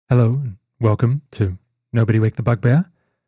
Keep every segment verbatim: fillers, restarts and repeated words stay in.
Hello and welcome to Nobody Wake the Bugbear.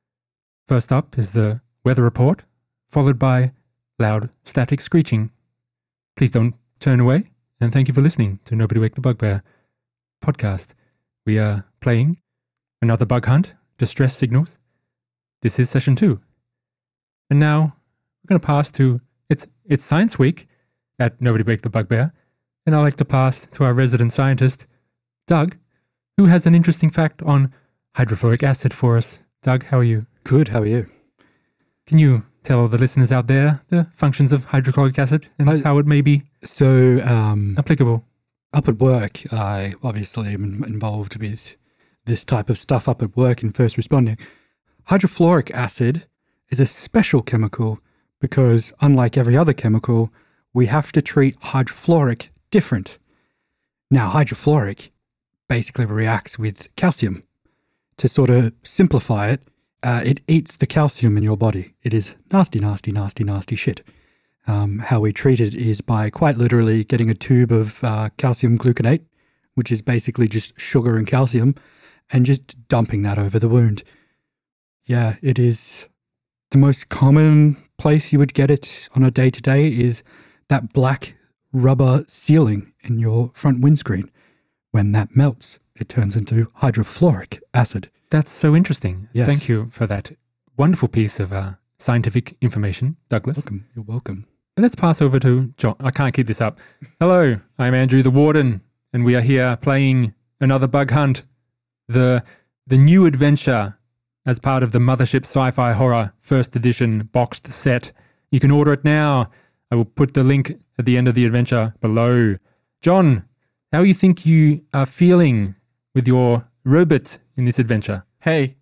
First up is the weather report, followed by loud static screeching. Please don't turn away, and thank you for listening to Nobody Wake the Bugbear podcast. We are playing another bug hunt, distress signals. This is session two. And now we're going to pass to, it's, it's Science Week at Nobody Wake the Bugbear, and I'd like to pass to our resident scientist, Doug, who has an interesting fact on hydrofluoric acid for us. Doug, how are you? Good, how are you? Can you tell the listeners out there the functions of hydrochloric acid and I, how it may be so, um, applicable? Up at work, I obviously am involved with this type of stuff up at work and first responding. Hydrofluoric acid is a special chemical because, unlike every other chemical, we have to treat hydrofluoric different. Now, hydrofluoric basically reacts with calcium. To sort of simplify it, uh, it eats the calcium in your body. It is nasty, nasty, nasty, nasty shit. Um, how we treat it is by quite literally getting a tube of uh, calcium gluconate, which is basically just sugar and calcium, and just dumping that over the wound. Yeah, it is the most common place you would get it on a day-to-day is that black rubber sealing in your front windscreen. When that melts, it turns into hydrofluoric acid. That's so interesting. Yes. Thank you for that wonderful piece of uh, scientific information, Douglas. Welcome. You're welcome. And let's pass over to John. I can't keep this up. Hello, I'm Andrew the Warden, and we are here playing another bug hunt, the the new adventure as part of the Mothership Sci-Fi Horror First Edition boxed set. You can order it now. I will put the link at the end of the adventure below. John, how you think you are feeling with your robot in this adventure? Hey.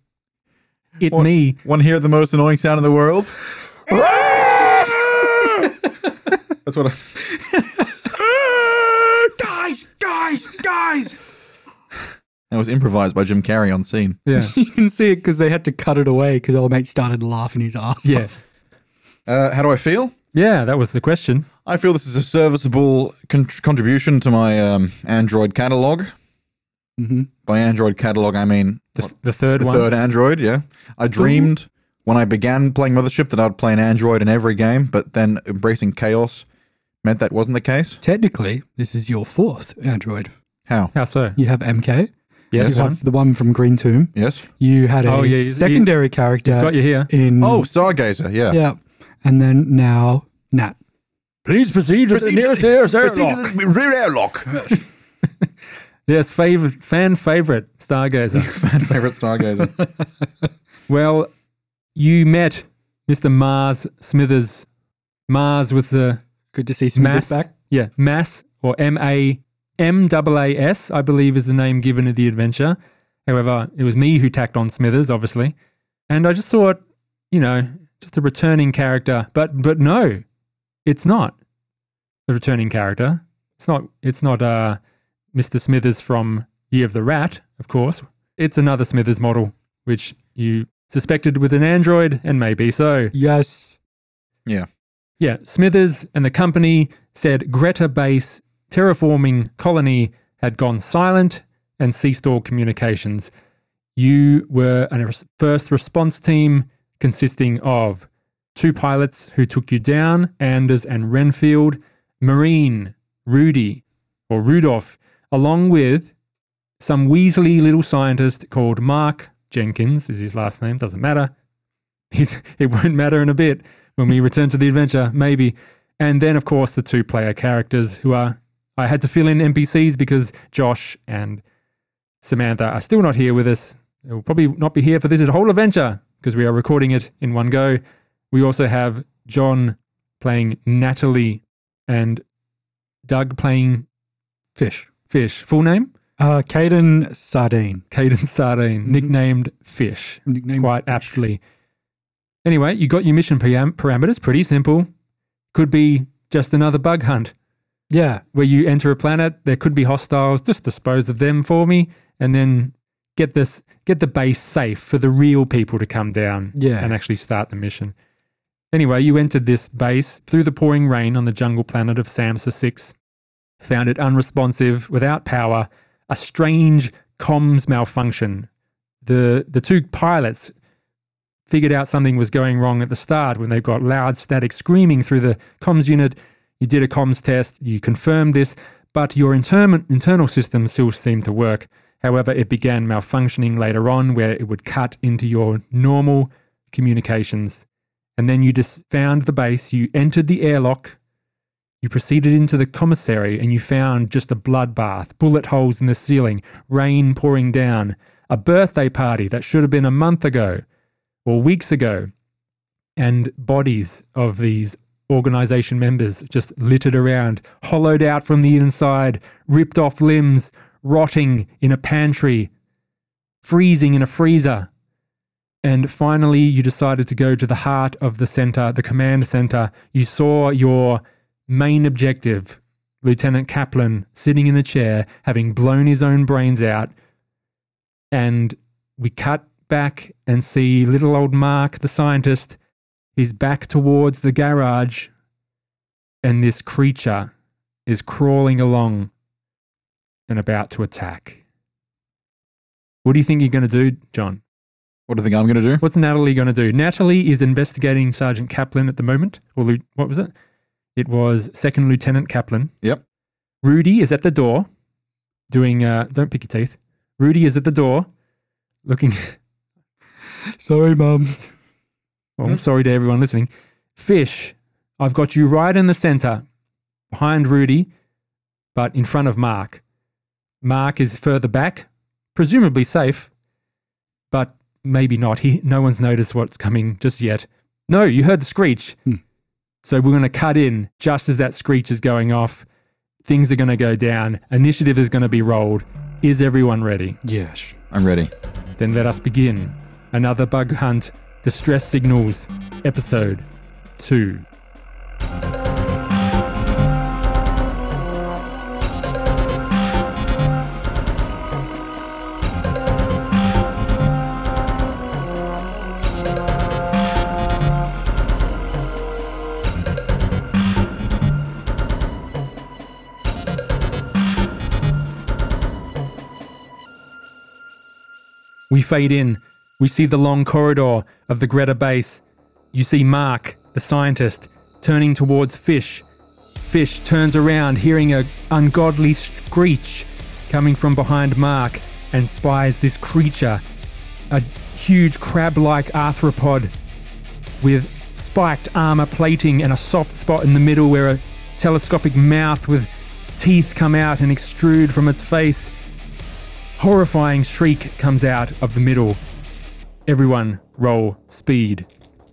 It Want, me. Want to hear the most annoying sound in the world? That's what I... guys, guys, guys! That was improvised by Jim Carrey on scene. Yeah. You can see it because they had to cut it away because old mate started laughing his ass Yeah. off. Uh, how do I feel? Yeah, that was the question. I feel this is a serviceable con- contribution to my um, Android catalog. Mm-hmm. By Android catalog, I mean The, what, the third the one. third Android, yeah. I dreamed when I began playing Mothership that I'd play an Android in every game, but then embracing chaos meant that wasn't the case. Technically, this is your fourth Android. How? How so? You have M K. Yes, You one. have the one from Green Tomb. Yes? You had a Oh, yeah, he's- secondary character He's got you here. in... Oh, Stargazer, yeah. Yeah. And then now, Nat. Please proceed to the nearest airlock. Proceed to the rear airlock. Yes, favorite, fan favorite, Stargazer. Fan favorite Stargazer. Well, you met Mister Mars Smithers. Mars with the Good to see Smithers mass. back. Yeah, Mass, or M A M A A S, I believe is the name given to the adventure. However, it was me who tacked on Smithers, obviously. And I just thought, you know, just a returning character. But but no, it's not a returning character. It's not, it's not uh, Mister Smithers from Year of the Rat, of course. It's another Smithers model, which you suspected with an android, and maybe so. Yes. Yeah. Yeah, Smithers and the company said Greta Base terraforming colony had gone silent and ceased all communications. You were a res- first response team consisting of two pilots who took you down, Anders and Renfield, Marine, Rudy, or Rudolph, along with some Weasley little scientist called Mark Jenkins, is his last name, doesn't matter. He's, it won't matter in a bit when we return to the adventure, maybe. And then, of course, the two player characters who are, I had to fill in N P Cs because Josh and Samantha are still not here with us. They will probably not be here for this whole adventure because we are recording it in one go. We also have John playing Natalie and Doug playing Fish. Fish. Full name? Uh, Caden Sardine. Caden Sardine, Mhm. nicknamed Fish, Nickname quite aptly. Anyway, you got your mission param- parameters, pretty simple. Could be just another bug hunt Yeah. where you enter a planet, there could be hostiles, just dispose of them for me, and then get this get the base safe for the real people to come down Yeah. and actually start the mission. Anyway, you entered this base through the pouring rain on the jungle planet of Samsa six, found it unresponsive, without power, a strange comms malfunction. The the two pilots figured out something was going wrong at the start when they got loud static screaming through the comms unit. You did a comms test, you confirmed this, but your inter- internal system still seemed to work. However, it began malfunctioning later on where it would cut into your normal communications. And then you just found the base, you entered the airlock, you proceeded into the commissary, and you found just a bloodbath, bullet holes in the ceiling, rain pouring down, a birthday party that should have been a month ago or weeks ago, and bodies of these organization members just littered around, hollowed out from the inside, ripped off limbs, rotting in a pantry, freezing in a freezer. And finally, you decided to go to the heart of the center, the command center. You saw your main objective, Lieutenant Kaplan, sitting in the chair, having blown his own brains out. And we cut back and see little old Mark, the scientist. He's back towards the garage, and this creature is crawling along and about to attack. What do you think you're going to do, John? What do you think I'm going to do? What's Natalie going to do? Natalie is investigating Sergeant Kaplan at the moment. Or what was it? It was Second Lieutenant Kaplan. Yep. Rudy is at the door doing, uh, don't pick your teeth. Rudy is at the door looking... Sorry, Mum. Well, I'm sorry to everyone listening. Fish, I've got you right in the center, behind Rudy, but in front of Mark. Mark is further back, presumably safe, but maybe not. He, no one's noticed what's coming just yet. No, you heard the screech. Hmm. So we're going to cut in just as that screech is going off. Things are going to go down. Initiative is going to be rolled. Is everyone ready? Yes. I'm ready. Then let us begin. Another Bug Hunt Distress Signals, Episode two. We fade in. We see the long corridor of the Greta base. You see Mark, the scientist, turning towards Fish. Fish turns around, hearing an ungodly screech coming from behind Mark, and spies this creature, a huge crab-like arthropod with spiked armor plating and a soft spot in the middle where a telescopic mouth with teeth come out and extrude from its face. Horrifying shriek comes out of the middle. Everyone roll speed.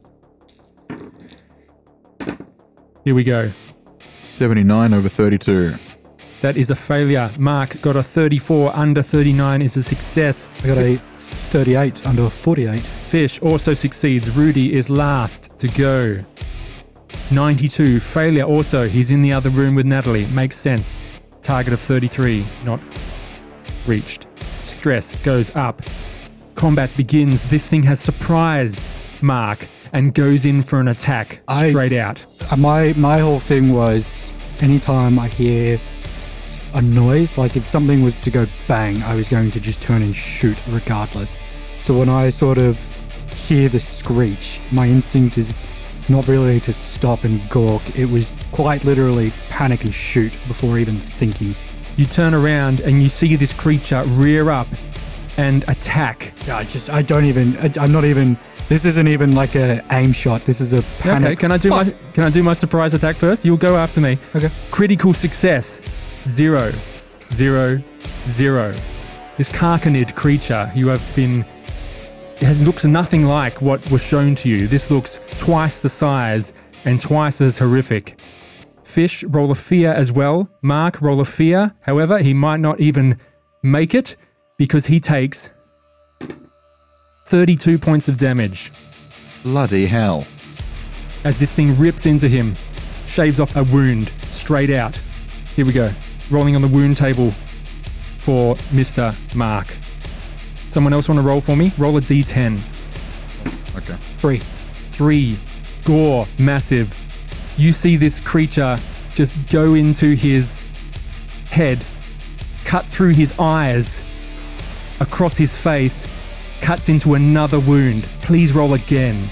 Here we go. seventy-nine over thirty-two. That is a failure. Mark got a thirty-four, under thirty-nine is a success. I got a thirty-eight under forty-eight. Fish also succeeds. Rudy is last to go. ninety-two, failure also. He's in the other room with Natalie. Makes sense. Target of thirty-three, not reached. Stress goes up. Combat begins. This thing has surprised Mark and goes in for an attack I- straight out. Uh, My my whole thing was anytime I hear a noise, like if something was to go bang, I was going to just turn and shoot regardless. So when I sort of hear the screech, my instinct is not really to stop and gawk. It was quite literally panic and shoot before even thinking. You turn around and you see this creature rear up and attack. I just, I don't even, I, I'm not even, this isn't even like a aim shot. This is a panic. Okay, can I do Fuck. my can I do my surprise attack first? You'll go after me. Okay. Critical success. Zero. Zero. Zero. This Karkanid creature you have been it has, looks nothing like what was shown to you. This looks twice the size and twice as horrific. Fish, roll a fear as well. Mark, roll a fear. However, he might not even make it because he takes thirty-two points of damage Bloody hell. as this thing rips into him, shaves off a wound straight out. Here we go. Rolling on the wound table for Mister Mark. Someone else want to roll for me? Roll a d ten. Okay. Three. Three. Gore. Massive. You see this creature just go into his head, cut through his eyes, across his face, cuts into another wound. Please roll again.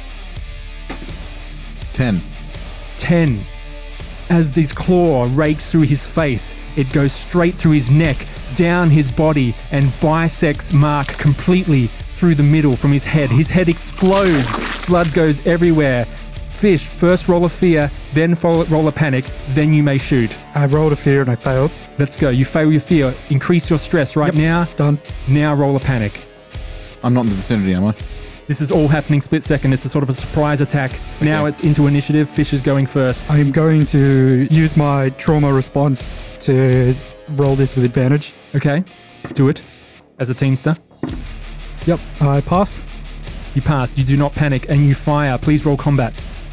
ten. ten. As this claw rakes through his face, it goes straight through his neck, down his body, and bisects Mark completely through the middle from his head. His head explodes. Blood goes everywhere. Fish, first roll a fear, then follow, roll a panic, then you may shoot. I rolled a fear and I failed. Let's go. You fail your fear. Increase your stress right Yep. now. Done. Now roll a panic. I'm not in the vicinity, am I? This is all happening split second. It's a sort of a surprise attack. Now Okay. it's into initiative. Fish is going first. I'm going to use my trauma response to roll this with advantage. Okay, do it as a teamster. Yep, I pass. You pass. You do not panic, and you fire. Please roll combat.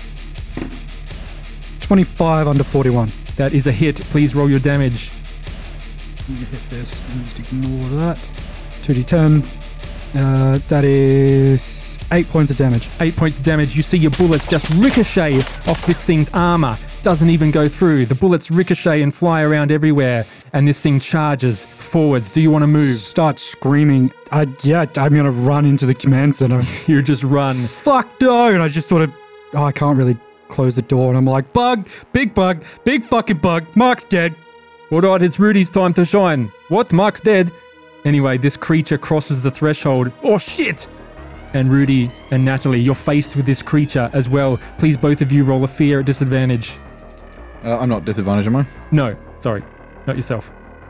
twenty-five under forty-one. That is a hit. Please roll your damage. Let me hit this and just ignore that. two d ten. Uh, that is eight points of damage. Eight points of damage. You see your bullets just ricochet off this thing's armor. Doesn't even go through. The bullets ricochet and fly around everywhere, and this thing charges forwards. Do you want to move? Start screaming. I, yeah, I'm going to run into the command center. You just run. Fuck no! And I just sort of, oh, I can't really close the door. And I'm like, bug, big bug, big fucking bug. Mark's dead. All right, it's Rudy's time to shine. What? Mark's dead. Anyway, this creature crosses the threshold. Oh, shit! And Rudy and Natalie, you're faced with this creature as well. Please, both of you, roll a fear at disadvantage. Uh, I'm not disadvantaged, am I? No, sorry. Not yourself.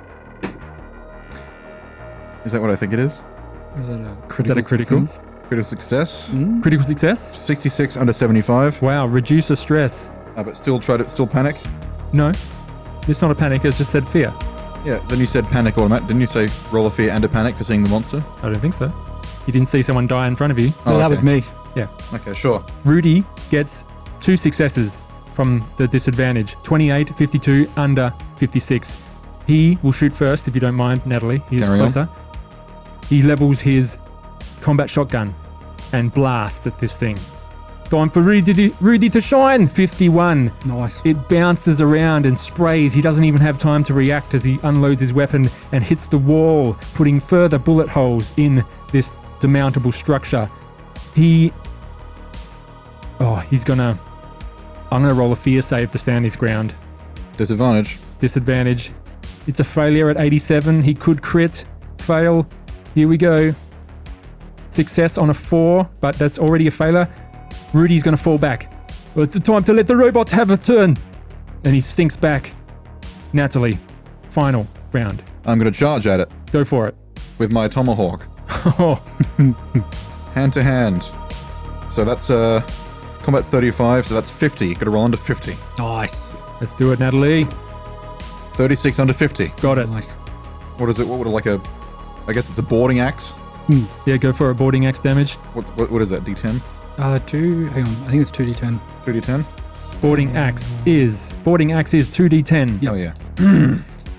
Is that what I think it is? Is that a critical? Is that a critical? success? Critical success. Critical success? sixty-six under seventy-five. Wow, reduce the stress. Uh, but still try to still panic. No, it's not a panic. It's just said fear. Yeah. Then you said panic automatic. Didn't you say roll a fear and a panic for seeing the monster? I don't think so. You didn't see someone die in front of you. No, Oh, that okay. was me. Yeah. Okay, sure. Rudy gets two successes from the disadvantage. twenty-eight, fifty-two, under fifty-six. He will shoot first, if you don't mind, Natalie. He's Carry on. closer. He levels his combat shotgun and blasts at this thing. Time for Rudy, Rudy to shine. fifty-one. Nice. It bounces around and sprays. He doesn't even have time to react as he unloads his weapon and hits the wall, putting further bullet holes in this demountable structure. He... Oh, he's gonna... I'm gonna roll a fear save to stand his ground. Disadvantage. Disadvantage. It's a failure at eighty-seven. He could crit. Fail. Here we go. Success on a four, but that's already a failure. Rudy's gonna fall back. Well, it's the time to let the robot have a turn. And he sinks back. Natalie, final round. I'm going to charge at it Go for it. with my tomahawk, Oh, hand to hand. So that's uh, combat's thirty-five. So that's fifty. Got to roll under fifty. Nice. let's do it, Natalie. thirty-six under fifty. Got it. Nice. What is it? What would like a? I guess it's a boarding axe. Yeah, go for a boarding axe damage. What what, what is that? D ten. Uh, two, hang on. I think it's two d ten. two D ten. Boarding axe is boarding axe is two d ten. Yep. Oh yeah.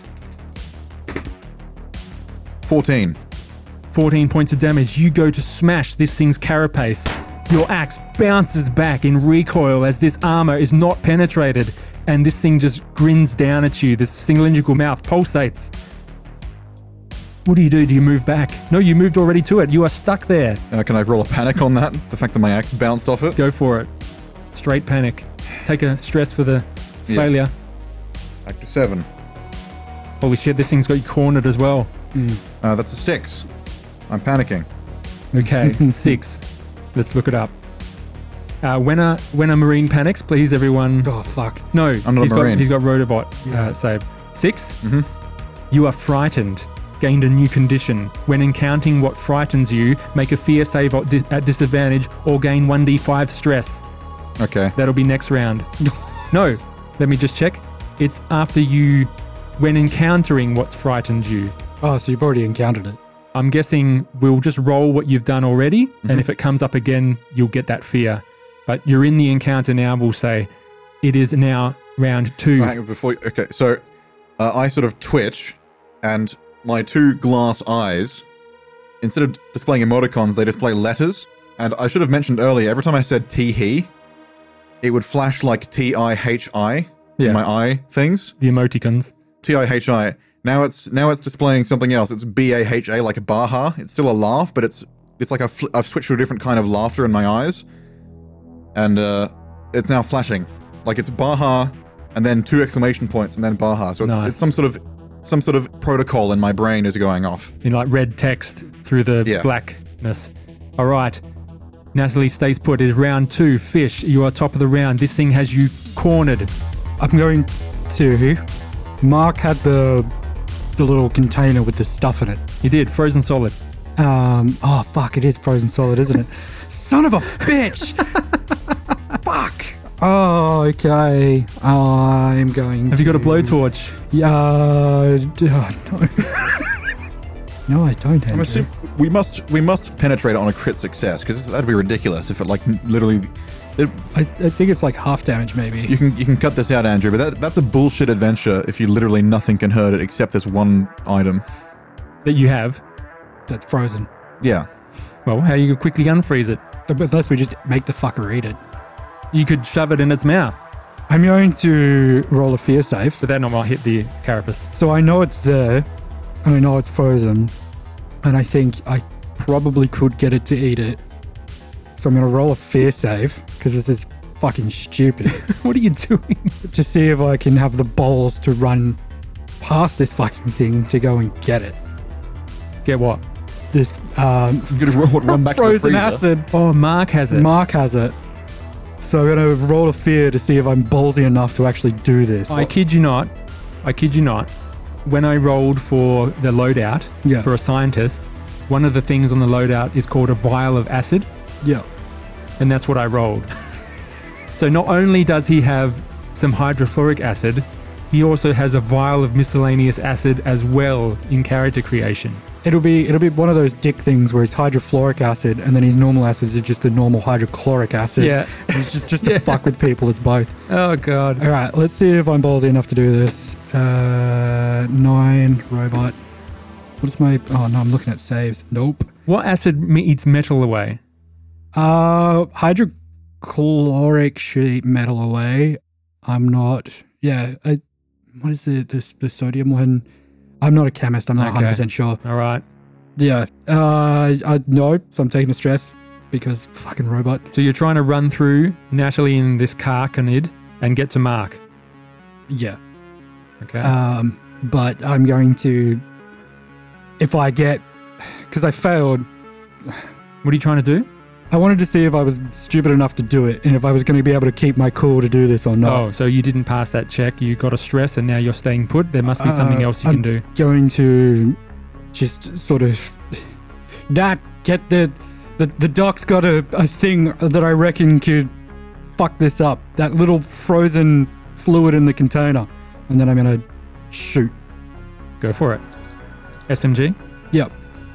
fourteen. fourteen points of damage. You go to smash this thing's carapace. Your axe bounces back in recoil as this armor is not penetrated, and this thing just grins down at you. This cylindrical mouth pulsates. What do you do? Do you move back? No, you moved already to it. You are stuck there. Uh, can I roll a panic on that? The fact that my axe bounced off it. Go for it. Straight panic. Take a stress for the Yeah. failure. Back to seven. Holy shit, this thing's got you cornered as well. Uh, that's a six. I'm panicking. Okay, six. Let's look it up. Uh, when a when a marine panics, please everyone. Oh, fuck. No, I'm not a he's marine. got he's got Rotobot Yeah. uh, save. Six. Mm-hmm. You are frightened. Gained a new condition. When encountering what frightens you, make a fear save at dis- at disadvantage or gain one d five stress. Okay. That'll be next round. No, let me just check. It's after you, when encountering what's frightened you. Oh, so you've already encountered it. I'm guessing we'll just roll what you've done already, and if it comes up again, you'll get that fear. But you're in the encounter now, we'll say. It is now round two. Oh, hang on, before. Okay, so uh, I sort of twitch, and my two glass eyes, instead of displaying emoticons, they display letters. And I should have mentioned earlier, every time I said T-he, it would flash like T I H I Yeah. in my eye things. The emoticons. T I H I. Now it's now it's displaying something else. It's B A H A, like a Baha. It's still a laugh, but it's it's like I've, fl- I've switched to a different kind of laughter in my eyes. And uh, it's now flashing. Like it's Baha, and then two exclamation points, and then Baha. So it's, Nice. it's some sort of some sort of protocol in my brain is going off. In like red text through the Yeah. blackness. All right. Natalie stays put. It is round two. Fish, you are top of the round. This thing has you cornered. I'm going to. Mark had the the little container with the stuff in it. You did. Frozen solid. Um. Oh fuck! It is frozen solid, isn't it? Son of a bitch! Fuck. Oh, okay. I'm going. Have you got a to- blowtorch? Yeah. d- Oh, no. No, I don't. I'm Andrew. assuming we must we must penetrate it on a crit success because that'd be ridiculous if it like literally. It, I, I think it's like half damage, maybe. you can you can cut this out, Andrew, but that that's a bullshit adventure if you literally nothing can hurt it except this one item. That you have. That's frozen. Yeah. Well, how you could quickly unfreeze it? But unless we just make the fucker eat it. You could shove it in its mouth, I'm going to roll a fear save. but that not might hit the carapace. So I know it's there, and I know it's frozen, and I think I probably could get it to eat it. So I'm going to roll a fear save, because this is fucking stupid, What are you doing? to see if I can have the balls to run past this fucking thing to go and get it. Get what? This um, You're gonna run, run back to the frozen freezer. acid. Oh, Mark has it. Mark has it. So I'm going to roll a fear to see if I'm ballsy enough to actually do this. I kid you not. I kid you not. When I rolled for the loadout Yeah. for a scientist, one of the things on the loadout is called a vial of acid, Yeah. and that's what I rolled. So not only does he have some hydrofluoric acid, he also has a vial of miscellaneous acid as well in character creation. It'll be it'll be one of those dick things where it's hydrofluoric acid and then his normal acids are just a normal hydrochloric acid. Yeah. It's just just to Yeah. fuck with people. It's both. Oh god. All right, let's see if I'm ballsy enough to do this. Uh, nine robot. What's my? Oh no, I'm looking at saves. Nope. What acid me- eats metal away? Uh, hydrochloric should eat metal away. I'm not. Yeah. I, what is the the, the sodium one? I'm not a chemist. I'm not Okay. one hundred percent sure. All right. Yeah. Uh, I no. So I'm taking the stress because fucking robot. So you're trying to run through Natalie in this Karkanid and get to Mark. Yeah. Okay. Um, but I'm going to. If I get, because I failed. what are you trying to do? I wanted to see if I was stupid enough to do it, and if I was going to be able to keep my cool to do this or not. Oh, so you didn't pass that check. You got a stress, and now you're staying put. There must be something Uh, else you I'm can do. Going to just sort of that get the the the doc's got a, a thing that I reckon could fuck this up. That little frozen fluid in the container, and then I'm gonna shoot. Go for it. S M G. Yep.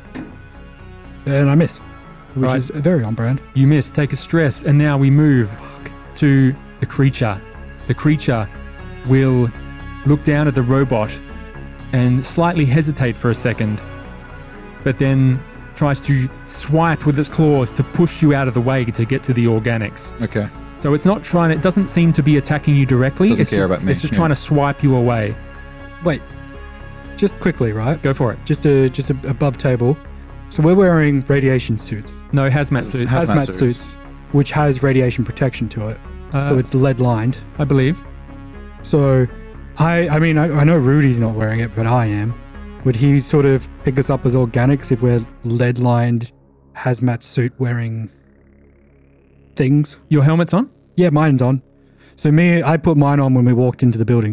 And I miss, which Right. is very on brand. You miss. Take a stress, and now we move to the creature. The creature will look down at the robot and slightly hesitate for a second, but then tries to swipe with its claws to push you out of the way to get to the organics. Okay. So it's not trying. It doesn't seem to be attacking you directly. Doesn't it's care just, about me, It's just yeah. trying to swipe you away. Wait, just quickly, right? Go for it. Just a just a, above table. So we're wearing radiation suits, No hazmat It's suits. hazmat hazmat suits. suits, which has radiation protection to it. Uh, so it's lead lined. I believe. So, I I mean I, I know Rudy's not wearing it, but I am. Would he sort of pick us up as organics if we're lead lined hazmat suit wearing things? Your helmet's on. Yeah, mine's on. So me, I put mine on when we walked into the building.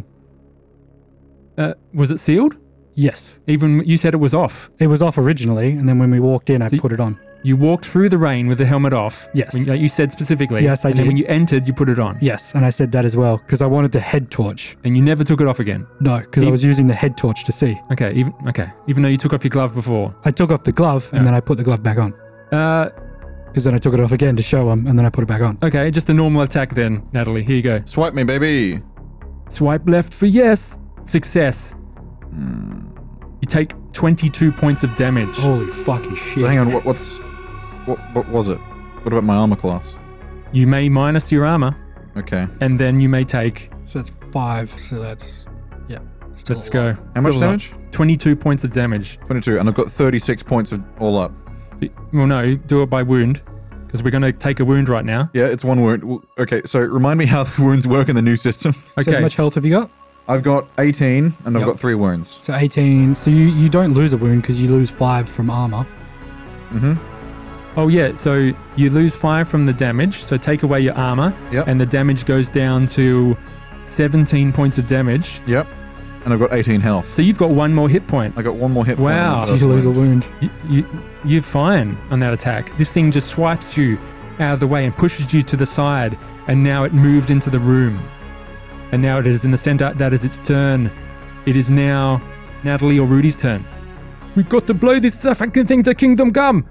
Uh, was it sealed? Yes, Even you said it was off. it was off originally, and then when we walked in, I So- put it on. You walked through the rain with the helmet off. Yes. When, like you said specifically. Yes, I and then did. when you entered, you put it on. Yes, and I said that as well because I wanted the head torch. And you never took it off again. No, because I You- was using the head torch to see. Okay. Even okay. Even though you took off your glove before. I took off the glove and Yeah. then I put the glove back on. Uh. Because then I took it off again to show him, and then I put it back on. Okay. Just a normal attack then, Natalie. Here you go. Swipe me, baby. Swipe left for yes. Success. Hmm. You take twenty-two points of damage. Holy fucking shit! So hang on, what, what's what what was it? What about my armor class? You may minus your armor, Okay. and then you may take So that's five. So that's yeah. Still Let's a go. lot. How much Still a lot. damage? twenty-two points of damage. twenty-two, and I've got thirty-six points of all up. Well, no, do it by wound, because we're going to take a wound right now. Yeah, it's one wound. Well, okay, so remind me how the wounds work in the new system. So how Okay, much health have you got? I've got eighteen, and I've Yep. got three wounds. So eighteen. So you, you don't lose a wound because you lose five from armor. Mm-hmm. oh yeah, so you lose five from the damage, so take away your armor, Yep. and the damage goes down to seventeen points of damage. Yep. And I've got eighteen health. So you've got one more hit point. I got one more hit point. on the Wow. So first you lose a wound. wound. You, you, you're fine on that attack. This thing just swipes you out of the way and pushes you to the side, and now it moves into the room. And now it is in the center. That is its turn. It is now Natalie or Rudy's turn. We've got to blow this fucking thing to Kingdom Come.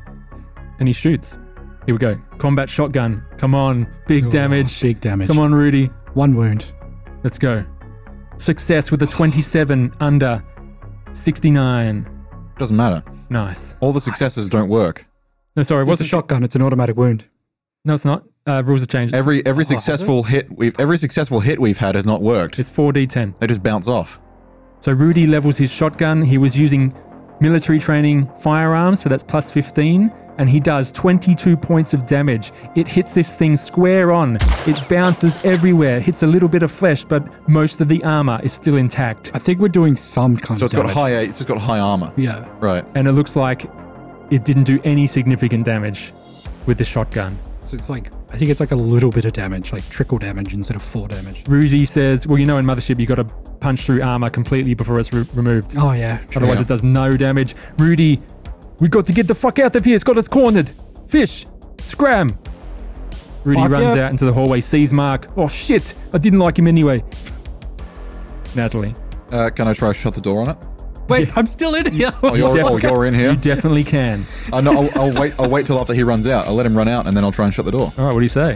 And he shoots. Here we go. Combat shotgun. Come on. Big Oh, damage. Big damage. Come on, Rudy. One wound. Let's go. Success with a twenty-seven under sixty-nine. Doesn't matter. Nice. All the successes don't work. No, sorry. What's What's a shotgun? It's an automatic wound. No, it's not. Uh, rules have changed. Every every Oh, has it? successful hit we've every successful hit we've had has not worked. It's four d ten. They just bounce off. So Rudy levels his shotgun. He was using military training firearms, so that's plus fifteen. And he does twenty-two points of damage. It hits this thing square on. It bounces everywhere. Hits a little bit of flesh, but most of the armor is still intact. I think we're doing some kind So of it's got damage. high it's just got high armor. Yeah. Right. And it looks like it didn't do any significant damage with the shotgun. So it's like, I think it's like a little bit of damage, like trickle damage instead of full damage. Rudy says, well, you know in Mothership you got to punch through armor completely before it's re- removed. Oh, yeah. True. Otherwise Yeah. it does no damage. Rudy, we got to get the fuck out of here. It's got us cornered. Fish, scram. Rudy Fuck runs yeah. out into the hallway, sees Mark. Oh shit, I didn't like him anyway. Natalie. Uh, can I try to shut the door on it? Wait, I'm still in here. Oh, you're, Def- oh, you're in You here. definitely can. Uh, no, I'll, I'll wait. I'll wait till after he runs out. I'll let him run out, and then I'll try and shut the door. All right, what do you say?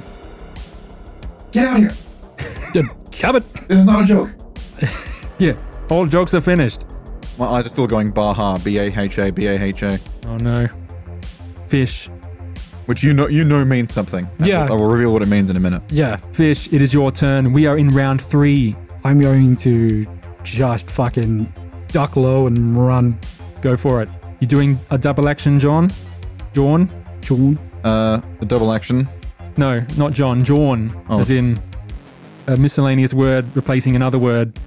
Get out of here! Come it. This is not a joke. Yeah, all jokes are finished. My eyes are still going Baha, B A H A, B A H A, Oh no. Fish. which you know you know means something. Yeah. I will reveal what it means in a minute. Yeah. Fish, it is your turn. We are in round three. I'm going to just fucking duck low and run. Go for it. You're doing a double action, John? John? Chum. Uh, a double action. No, not John. John. Oh. As in a miscellaneous word replacing another word.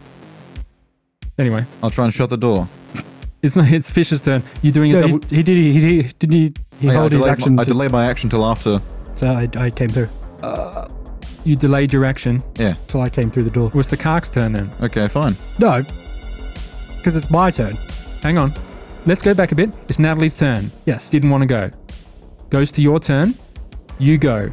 Anyway, I'll try and shut the door. it's not. It's Fish's turn. You're doing a No, double. he, he did. He, he didn't. He, he Oh, yeah, I held his delayed action. my, I to- delayed my action till after. so I, I came through. You delayed your action. Yeah. So I came through the door. It was the Kark's turn then. Okay, fine. No, because it's my turn. Hang on. Let's go back a bit. It's Natalie's turn. Yes. Didn't want to go. Goes to your turn. You go.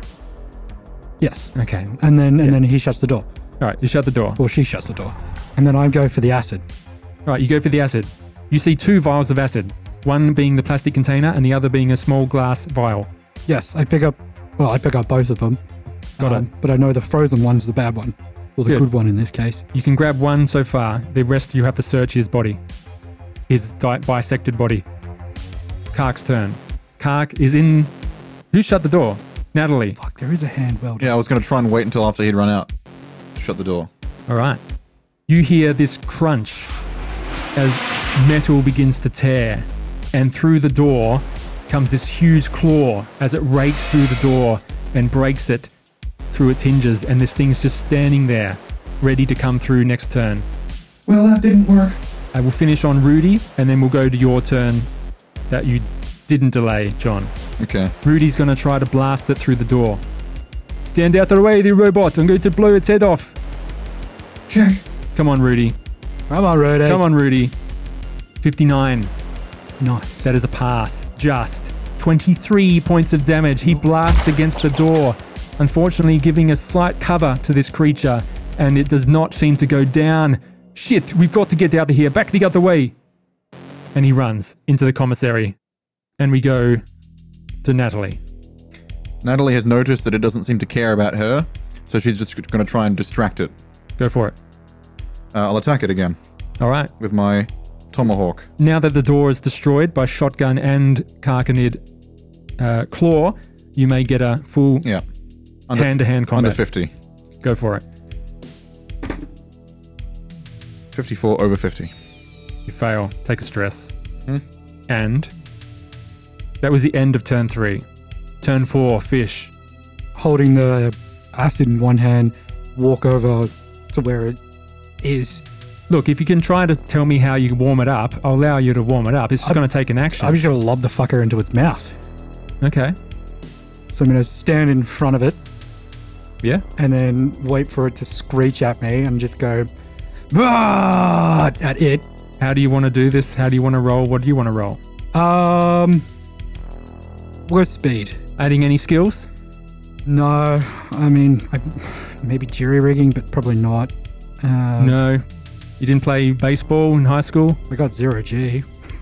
Yes. Okay. And then and Yeah. then he shuts the door. All right. You shut the door. Or she shuts the door. And then I go for the acid. All right. You go for the acid. You see two vials of acid. One being the plastic container and the other being a small glass vial. Yes, I pick up. Well, I pick up both of them. Got Um, But I know the frozen one's the bad one, or the Good. good one in this case. You can grab one so far. The rest you have to search his body. His di- bisected body. Kark's turn. Kark is in... Who shut the door? Natalie. Fuck, there is a hand weld. Yeah, I was going to try and wait until after he'd run out. Shut the door. All right. You hear this crunch as metal begins to tear, and through the door comes this huge claw as it rakes through the door and breaks it through its hinges, and this thing's just standing there, ready to come through next turn. Well, that didn't work. I will finish on Rudy, and then we'll go to your turn that you didn't delay, John. Okay. Rudy's going to try to blast it through the door. Stand out of the way, the robot. I'm going to blow its head off. Check. Come on, Rudy. Come on, Rudy. Come on, Rudy. fifty-nine. Nice. That is a pass. Just. twenty-three points of damage. He blasts against the door, unfortunately giving a slight cover to this creature, and it does not seem to go down. Shit, we've got to get out of here. Back the other way. And he runs into the commissary. And we go to Natalie. Natalie has noticed that it doesn't seem to care about her, so she's just going to try and distract it. Go for it. Uh, I'll attack it again All right. with my tomahawk. Now that the door is destroyed by shotgun and Karkanid uh, claw, you may get a full Yeah. Under, hand-to-hand combat. Under fifty. Go for it. fifty-four over fifty. You fail. Take a stress. Hmm. And that was the end of turn three. Turn four, Fish. Holding the acid in one hand, walk over to where it is. Look, if you can try to tell me how you warm it up, I'll allow you to warm it up. It's just going to take an action. I'm just going to lob the fucker into its mouth. Okay. So I'm going to stand in front of it Yeah. and then wait for it to screech at me and just go "Ah!" at it. How do you want to do this? How do you want to roll? What do you want to roll? Um, worst speed. Adding any skills? No, I mean, I, maybe jury rigging, but probably not. Uh, No. You didn't play baseball in high school? I got zero G.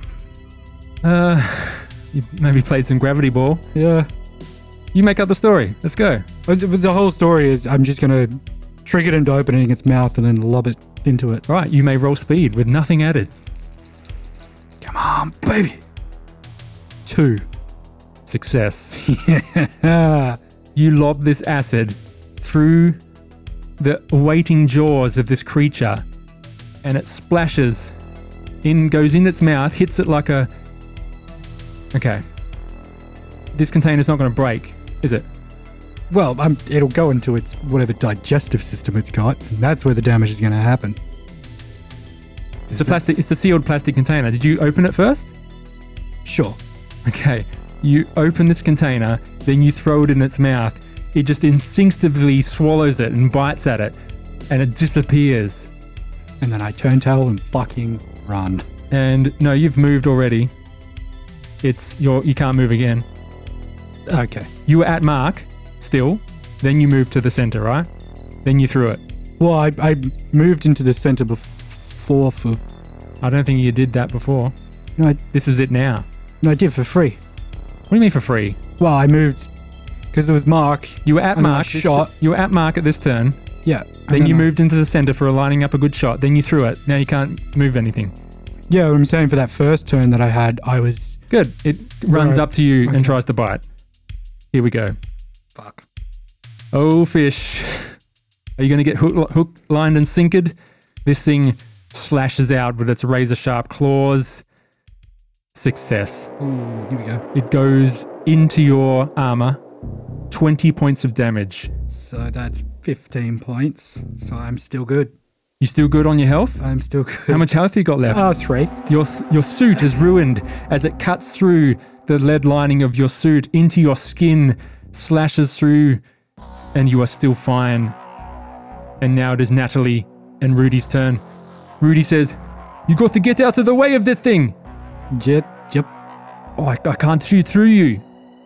Uh, you maybe played some gravity ball. Yeah. You make up the story. Let's go. But the the whole story is I'm just going to trick it into opening its mouth and then lob it into it. All right, you may roll speed with nothing added. Come on, baby. Two. Success. Yeah. You lob this acid through the waiting jaws of this creature, and it splashes in, goes in its mouth, hits it like a... Okay. This container's not going to break, is it? Well, um, it'll go into its whatever digestive system it's got, and that's where the damage is going to happen. It's a plastic. It's a sealed plastic container. Did you open it first? Sure. Okay. You open this container, then you throw it in its mouth. It just instinctively swallows it and bites at it, and it disappears. And then I turn tail and fucking run. And no, you've moved already. It's your. You can't move again. Okay. You were at Mark still. Then you moved to the center, right? Then you threw it. Well, I, I moved into the center before for... I don't think you did that before. No, I, This is it now. no, I did for free. What do you mean for free? Well, I moved because there was Mark. You were at And I Mark. this shot. tu- you were at Mark at this turn. Yeah. Then and you I- moved into the center for lining up a good shot. Then you threw it. Now you can't move anything. Yeah, what I'm saying for that first turn that I had, I was... Good. It runs Right. up to you Okay. and tries to bite. Here we go. Fuck. Oh, Fish. Are you going to get hook, hook, lined, and sinkered? This thing slashes out with its razor sharp claws. Success. Ooh, here we go. It goes into your armor. twenty points of damage. So that's fifteen points. So I'm still good. You still good on your health? I'm still good. How much health you got left? Oh, three. Your your suit is ruined as it cuts through the lead lining of your suit into your skin, slashes through, and you are still fine. And now it is Natalie and Rudy's turn. Rudy says, "You got to get out of the way of that thing." Jet. Yep. Oh, I, I can't shoot through you.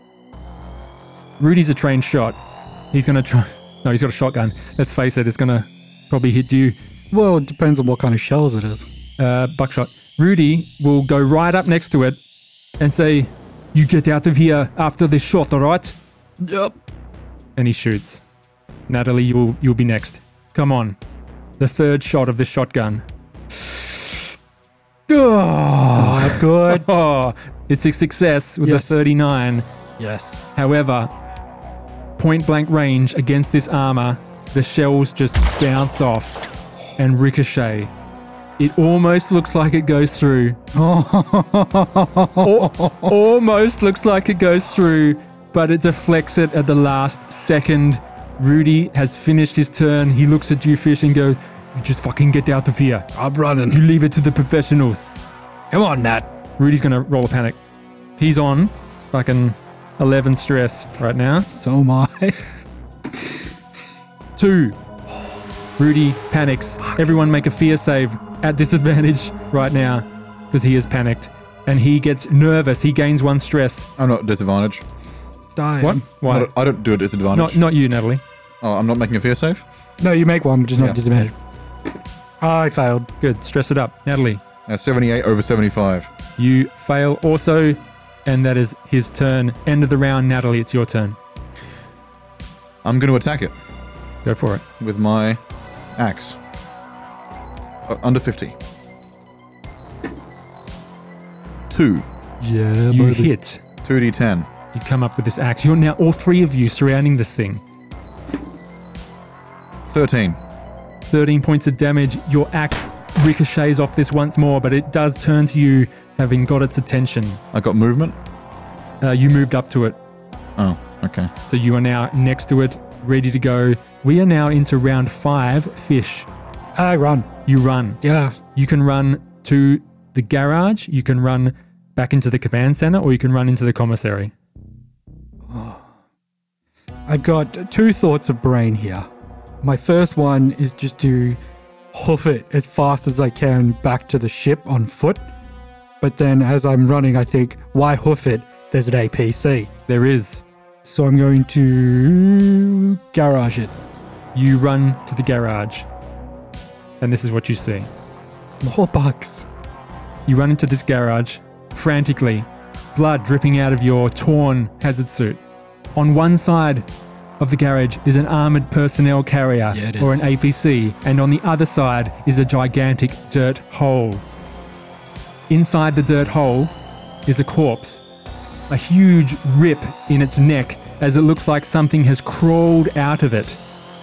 Rudy's a trained shot. He's gonna try. No, he's got a shotgun. Let's face it, it's gonna probably hit you. Well, it depends on what kind of shells it is. Uh, buckshot. Rudy will go right up next to it and say, "You get out of here after this shot, all right?" Yep. And he shoots. Natalie, you'll you'll be next. Come on. The third shot of this shotgun. Oh, good. Oh, it's a success with Yes. a thirty-nine. Yes. However, point blank range against this armor, the shells just bounce off and ricochet. It almost looks like it goes through. Al- almost looks like it goes through, but it deflects it at the last second. Rudy has finished his turn. He looks at you, Fish, and goes, "You just fucking get out of here. I'm running. You leave it to the professionals." Come on, Nat. Rudy's going to roll a panic. He's on like an eleven stress right now. So am I. Two. Rudy panics. Everyone make a fear save at disadvantage right now because he is panicked. And he gets nervous. He gains one stress. I'm not at disadvantage. Dying. What? Why? Not- I don't do a disadvantage. Not, not you, Natalie. Oh, I'm not making a fear save? No, you make one, just not Yeah. disadvantage. I failed. Good. Stress it up. Natalie, Uh, seventy-eight over seventy-five. you fail also. And that is his turn. End of the round. Natalie, it's your turn. I'm going to attack it Go for it. with my axe. Uh, under fifty. Two. Yeah, You hit. two d ten. You come up with this axe. You're now all three of you surrounding this thing. thirteen. thirteen points of damage. Your axe ricochets off this once more, but it does turn to you, having got its attention. I got movement. Uh, you moved up to it, Oh, okay. so you are now next to it, ready to go. We are now into round five. Fish, I run. you run. Yeah. You can run to the garage, you can run back into the command center, or you can run into the commissary. I've got two thoughts of brain here. My first one is just to hoof it as fast as I can back to the ship on foot. But then as I'm running, I think, why hoof it? There's an A P C. There is. So I'm going to garage it. You run to the garage, and this is what you see. More bugs. You run into this garage, frantically, blood dripping out of your torn hazard suit. On one side of the garage is an armoured personnel carrier, Yeah, it or is. an A P C, and on the other side is a gigantic dirt hole. Inside the dirt hole is a corpse, a huge rip in its neck as it looks like something has crawled out of it.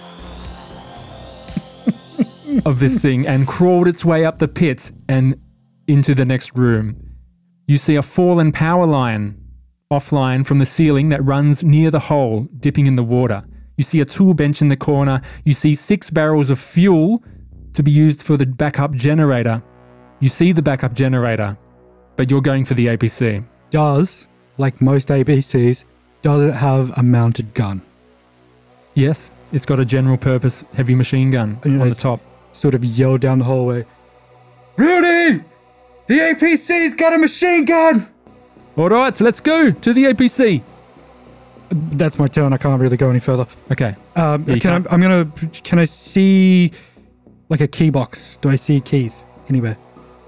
of this thing and crawled its way up the pit and into the next room. You see a fallen power line offline from the ceiling that runs near the hole, dipping in the water. You see a tool bench in the corner. You see six barrels of fuel to be used for the backup generator. You see the backup generator, but you're going for the A P C. Does, like most A B Cs, does it have a mounted gun? Yes, it's got a general purpose heavy machine gun You know, on the it's- top. Sort of yell down the hallway. Rudy! The A P C's got a machine gun! All right, so let's go to the A P C. That's my turn. I can't really go any further. Okay. Um, Yeah, you can can't. I, I'm gonna. Can I see like a key box? Do I see keys anywhere?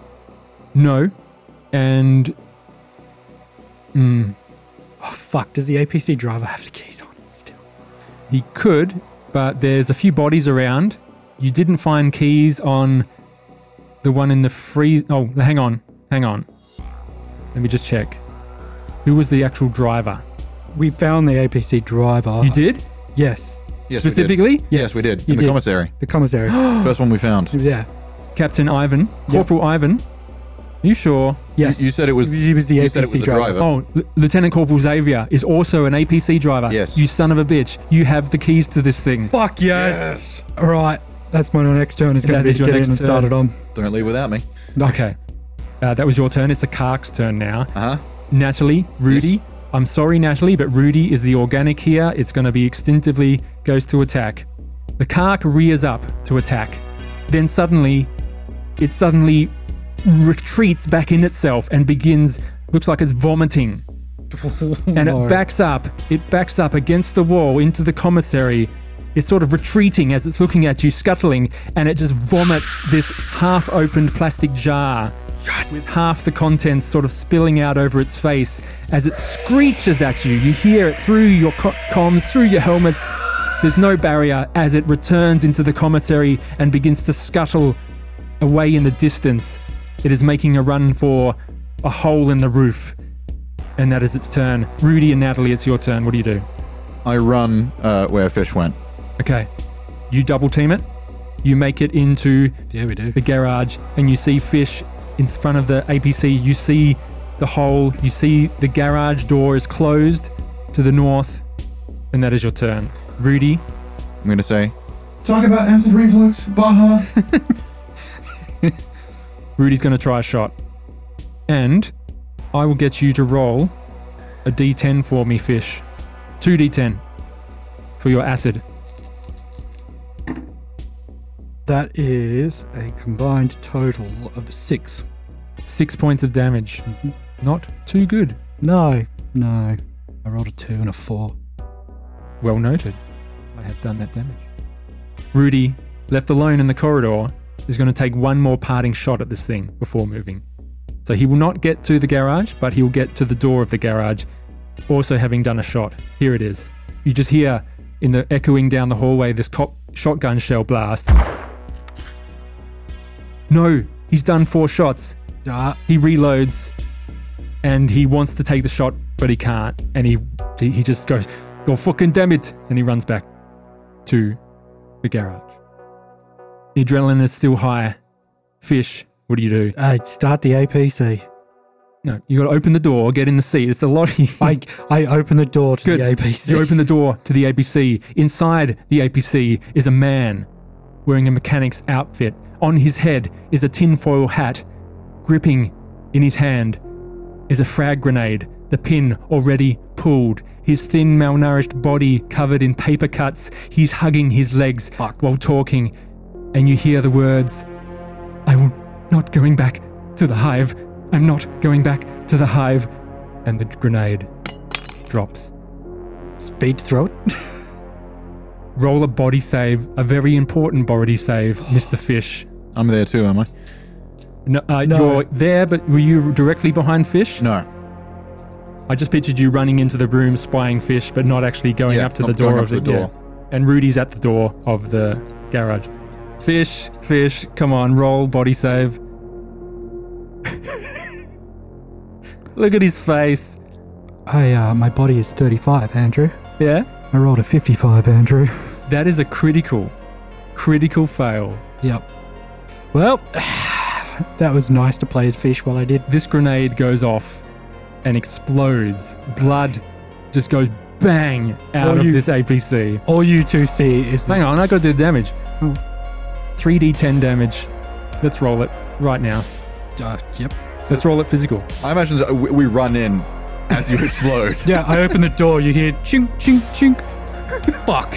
No. And... Mm, Oh fuck! Does the A P C driver have the keys on it still? he could, but there's a few bodies around. You didn't find keys on the one in the freeze... Oh, hang on. Hang on. Let me just check. Who was the actual driver? We found the A P C driver. You did? Yes. Yes, we did. Specifically? Yes, we did. You In the did. commissary. The commissary. First one we found. Yeah. Captain Ivan? Yeah. Corporal Ivan? You sure? Yes. You said it was. He was the you A P C said it was the driver. driver. Oh, L- Lieutenant Corporal Xavier is also an A P C driver. Yes. You son of a bitch. You have the keys to this thing. Fuck yes. All right. That's my next turn. Is going That to be is to your get in next and start turn. it on. Don't leave without me. Okay. Uh, that was your turn. It's the Kark's turn now. Uh huh. Natalie, Rudy. Yes. I'm sorry, Natalie, but Rudy is the organic here. It's going to be extinctively goes to attack. The Kark rears up to attack. Then suddenly, it suddenly retreats back in itself and begins, looks like it's vomiting. And No. it backs up. It backs up against the wall into the commissary. It's sort of retreating as it's looking at you, scuttling, and it just vomits this half-opened plastic jar with half the contents sort of spilling out over its face as it screeches at you. You hear it through your co- comms, through your helmets. There's no barrier as it returns into the commissary and begins to scuttle away in the distance. It is making a run for a hole in the roof. And that is its turn. Rudy and Natalie, it's your turn. What do you do? I run uh, where Fish went. Okay. You double team it. You make it into Yeah, we do. the garage and you see Fish in front of the A P C. You see the hole. You see the garage door is closed to the north. And that is your turn. Rudy, I'm going to say, Talk about acid reflux, Baja. Rudy's going to try a shot. And I will get you to roll a d ten for me, Fish. two d ten for your acid. That is a combined total of six. Six points of damage. Not too good. No, no. I rolled a two and a four. Well noted. I have done that damage. Rudy, left alone in the corridor, is going to take one more parting shot at this thing before moving. So he will not get to the garage, but he will get to the door of the garage, also having done a shot. Here it is. You just hear, in the echoing down the hallway, this cop shotgun shell blast. No, he's done four shots. Ah, He reloads, and he wants to take the shot, but he can't. And he he, he just goes, "God fucking damn it!" And he runs back to the garage. The adrenaline is still high. Fish, what do you do? I start the A P C. No, you got to open the door, get in the seat. It's a lot. I I open the door to Good. the A P C. You open the door to the A P C. Inside the A P C is a man wearing a mechanic's outfit. On his head is a tinfoil hat. Gripping in his hand is a frag grenade, the pin already pulled. His thin, malnourished body covered in paper cuts. He's hugging his legs Fuck. while talking. And you hear the words, "I'm not going back to the hive. I'm not going back to the hive." And the grenade drops. Speed throat. Roll a body save, a very important body save, Mister Fish. I'm there too, am I? No, uh, No. You're there, but were you directly behind Fish? No. I just pictured you running into the room, spying Fish, but not actually going Yeah, up to not the door going up of to the yeah. door. And Rudy's at the door of the garage. Fish, Fish, come on, roll body save. Look at his face. I uh, my body is thirty-five, Andrew. Yeah? I rolled a fifty-five, Andrew. That is a critical, critical fail. Yep. Well, that was nice to play as Fish while I did. This grenade goes off and explodes. Blood just goes bang out Oh, of you- this A P C. All you two see is Hang on, I got to do the damage. Oh. three d ten damage. Let's roll it right now. Uh, yep. Let's roll it physical. I imagine that we we run in as you explode. Yeah, I open the door. You hear chink, chink, chink. Fuck.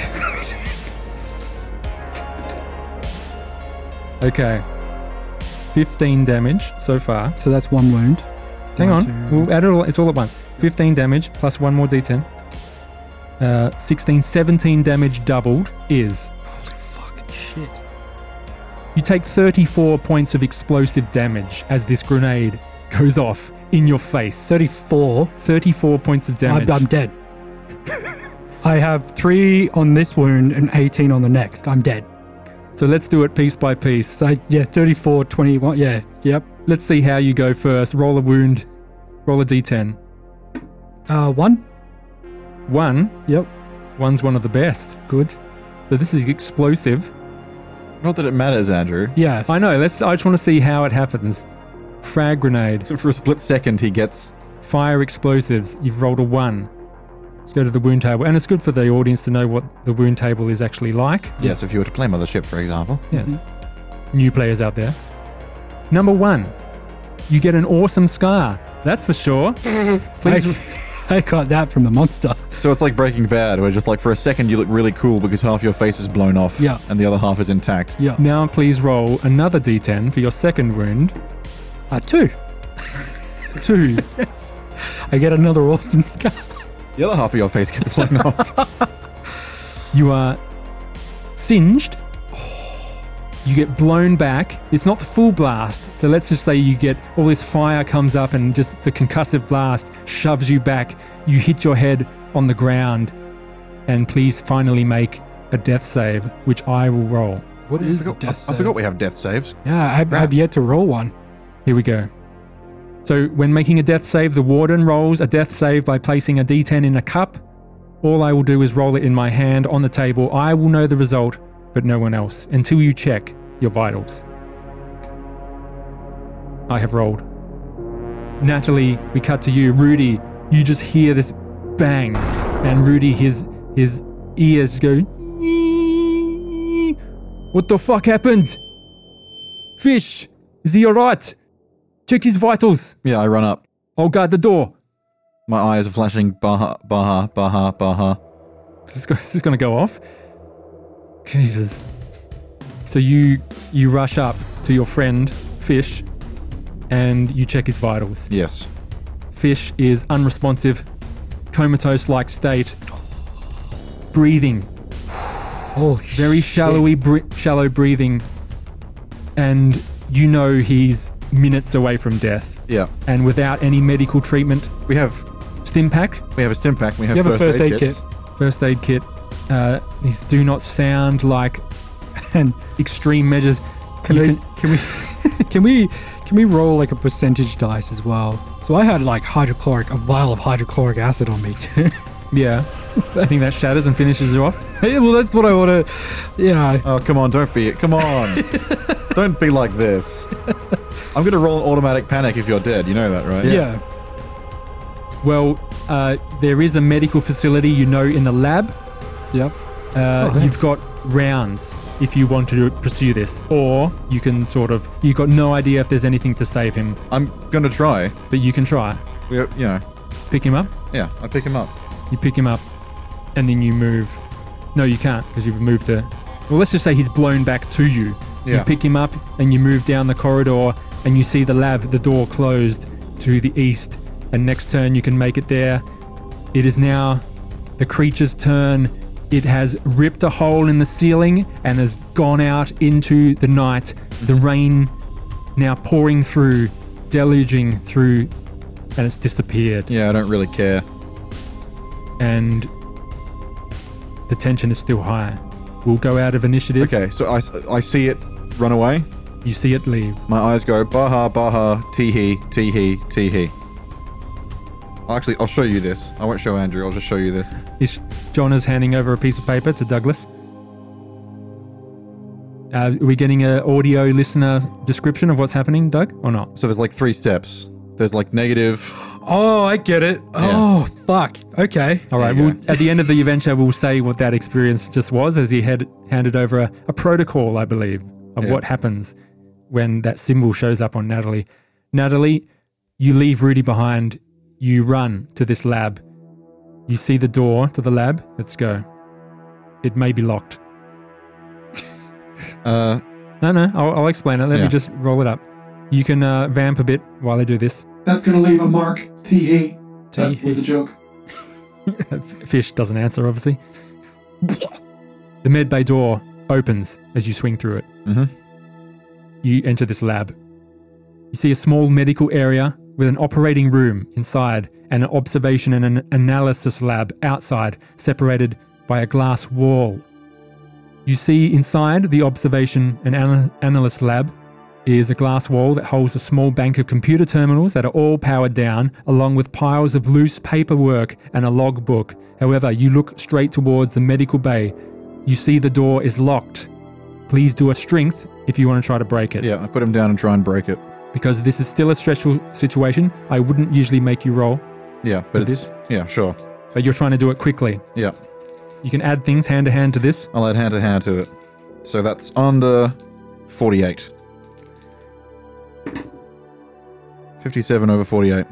Okay. fifteen damage so far. So that's one wound. Hang One, on. two- We'll add it all. It's all at once. fifteen damage plus one more d ten. Uh, sixteen, seventeen damage doubled is. Holy fucking shit. You take thirty-four points of explosive damage as this grenade goes off in your face. thirty-four. thirty-four points of damage. I'm, I'm dead. I have three on this wound and eighteen on the next. I'm dead. So let's do it piece by piece. So, yeah, thirty-four, twenty-one. Yeah, yep. Let's see how you go first. Roll a wound. Roll a d ten. Uh, one. One. Yep. One's one of the best. Good. So this is explosive. Not that it matters, Andrew. Yeah. I know. Let's. I just want to see how it happens. Frag grenade. So for a split second, he gets. Fire explosives. You've rolled a one. Let's go to the wound table. And it's good for the audience to know what the wound table is actually like. Yes, if you were to play Mothership, for example. Yes. New players out there. Number one. You get an awesome scar. That's for sure. Please. I, I got that from the monster. So it's like Breaking Bad, where just like for a second you look really cool because half your face is blown off, Yeah. and the other half is intact. Yeah. Now please roll another d ten for your second wound. Uh, two. Two. Yes. I get another awesome scar. The other half of your face gets blown off. You are singed. You get blown back. It's not the full blast. So let's just say you get all this fire comes up and just the concussive blast shoves you back. You hit your head on the ground. And please finally make a death save, which I will roll. What I is forgot, death I, I save? forgot we have death saves. Yeah, I, Crap. I've yet to roll one. Here we go. So when making a death save, the warden rolls a death save by placing a d ten in a cup. All I will do is roll it in my hand on the table. I will know the result, but no one else, until you check your vitals. I have rolled. Natalie, we cut to you. Rudy, you just hear this bang, and Rudy, his his ears go. What the fuck happened? Fish, is he alright? Check his vitals. Yeah, I run up. I'll guard the door. My eyes are flashing. Baha, Baha, Baha, Baha. Is this, go- is this going to go off? Jesus. So you you rush up to your friend Fish, and you check his vitals. Yes. Fish is unresponsive, comatose-like state, breathing, Oh, very shallowy, br- shallow breathing, and you know he's minutes away from death. Yeah. And without any medical treatment, We have stim pack, we have a stim pack. We have, You have a first, first aid kits. first aid kit. Uh, these do not sound like and extreme measures. can, You I, can- can we can we can we roll like a percentage dice as well? So I had like hydrochloric, a vial of hydrochloric acid on me too. Yeah. I think that shatters and finishes you off. Yeah, well, that's what I want to. Yeah. Oh, come on, don't be. Come on. Don't be like this. I'm going to roll an automatic panic if you're dead. You know that, right? Yeah. Well, uh, there is a medical facility, you know, in the lab. Yep. Uh, Oh, hey. You've got rounds if you want to pursue this. Or you can sort of... You've got no idea if there's anything to save him, I'm going to try. but you can try. We, you know, Pick him up. yeah, I pick him up. You pick him up, and then you move. No, you can't, because you've moved to... Well, let's just say he's blown back to you. You Yeah. pick him up, and you move down the corridor, and you see the lab, the door closed to the east. And next turn, you can make it there. It is now the creature's turn. It has ripped a hole in the ceiling and has gone out into the night. The rain now pouring through, deluging through, and it's disappeared. Yeah, I don't really care. And the tension is still high. We'll go out of initiative. Okay, so I, s- I see it run away. You see it leave. My eyes go, baha, baha, tee-hee, tee-hee, tee-hee. Actually, I'll show you this. I won't show Andrew, I'll just show you this. Is John is handing over a piece of paper to Douglas. Uh, are we getting an audio listener description of what's happening, Doug, or not? So there's like three steps. There's like negative. Oh, I get it. Oh, fuck. Okay. All right. There you We'll, at the end of the adventure, we'll say what that experience just was as he had handed over a, a protocol, I believe, of Yeah. what happens when that symbol shows up on Natalie. Natalie, you leave Rudy behind. You run to this lab. You see the door to the lab. Let's go. It may be locked. Uh, No, no, I'll, I'll explain it. Let Yeah. me just roll it up. You can uh, vamp a bit while I do this. That's gonna leave a mark. Tee-hee. That Tee-hee. was a joke. Fish doesn't answer, obviously. The medbay door opens as you swing through it. mhm. You enter this lab. You see a small medical area with an operating room inside and an observation and an analysis lab outside, separated by a glass wall. You see inside the observation and ana- analyst lab is a glass wall that holds a small bank of computer terminals that are all powered down, along with piles of loose paperwork and a logbook. However, you look straight towards the medical bay. You see the door is locked. Please do a strength if you want to try to break it. Yeah, I put him down and try and break it. Because this is still a stressful situation, I wouldn't usually make you roll, Yeah, but With it's... Yeah, sure. but you're trying to do it quickly. Yeah, You can add things hand to hand to this. I'll add hand to hand to it. So that's under forty-eight. fifty-seven over forty-eight.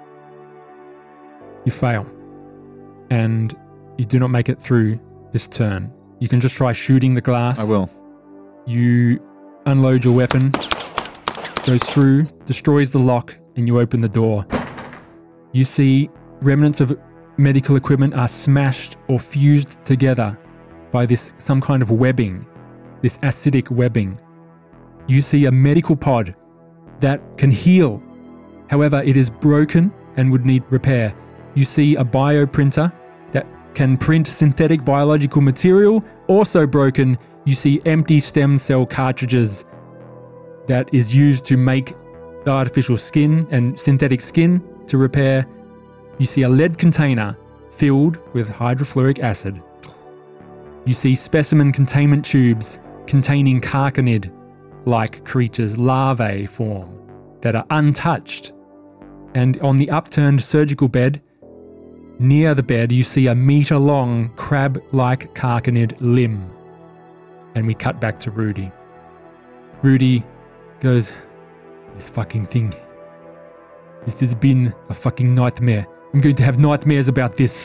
You fail. And you do not make it through this turn. You can just try shooting the glass. I will. You unload your weapon, goes through, destroys the lock, and you open the door. You see remnants of medical equipment are smashed or fused together by this some kind of webbing, this acidic webbing. You see a medical pod that can heal. However, it is broken and would need repair. You see a bioprinter that can print synthetic biological material, also broken. You see empty stem cell cartridges that is used to make artificial skin and synthetic skin to repair. You see a lead container filled with hydrofluoric acid. You see specimen containment tubes containing carcanid-like creatures, larvae form, that are untouched. And on the upturned surgical bed, near the bed, you see a meter-long crab-like carcanid limb. And we cut back to Rudy. Rudy goes, "This fucking thing. This has been a fucking nightmare. I'm going to have nightmares about this."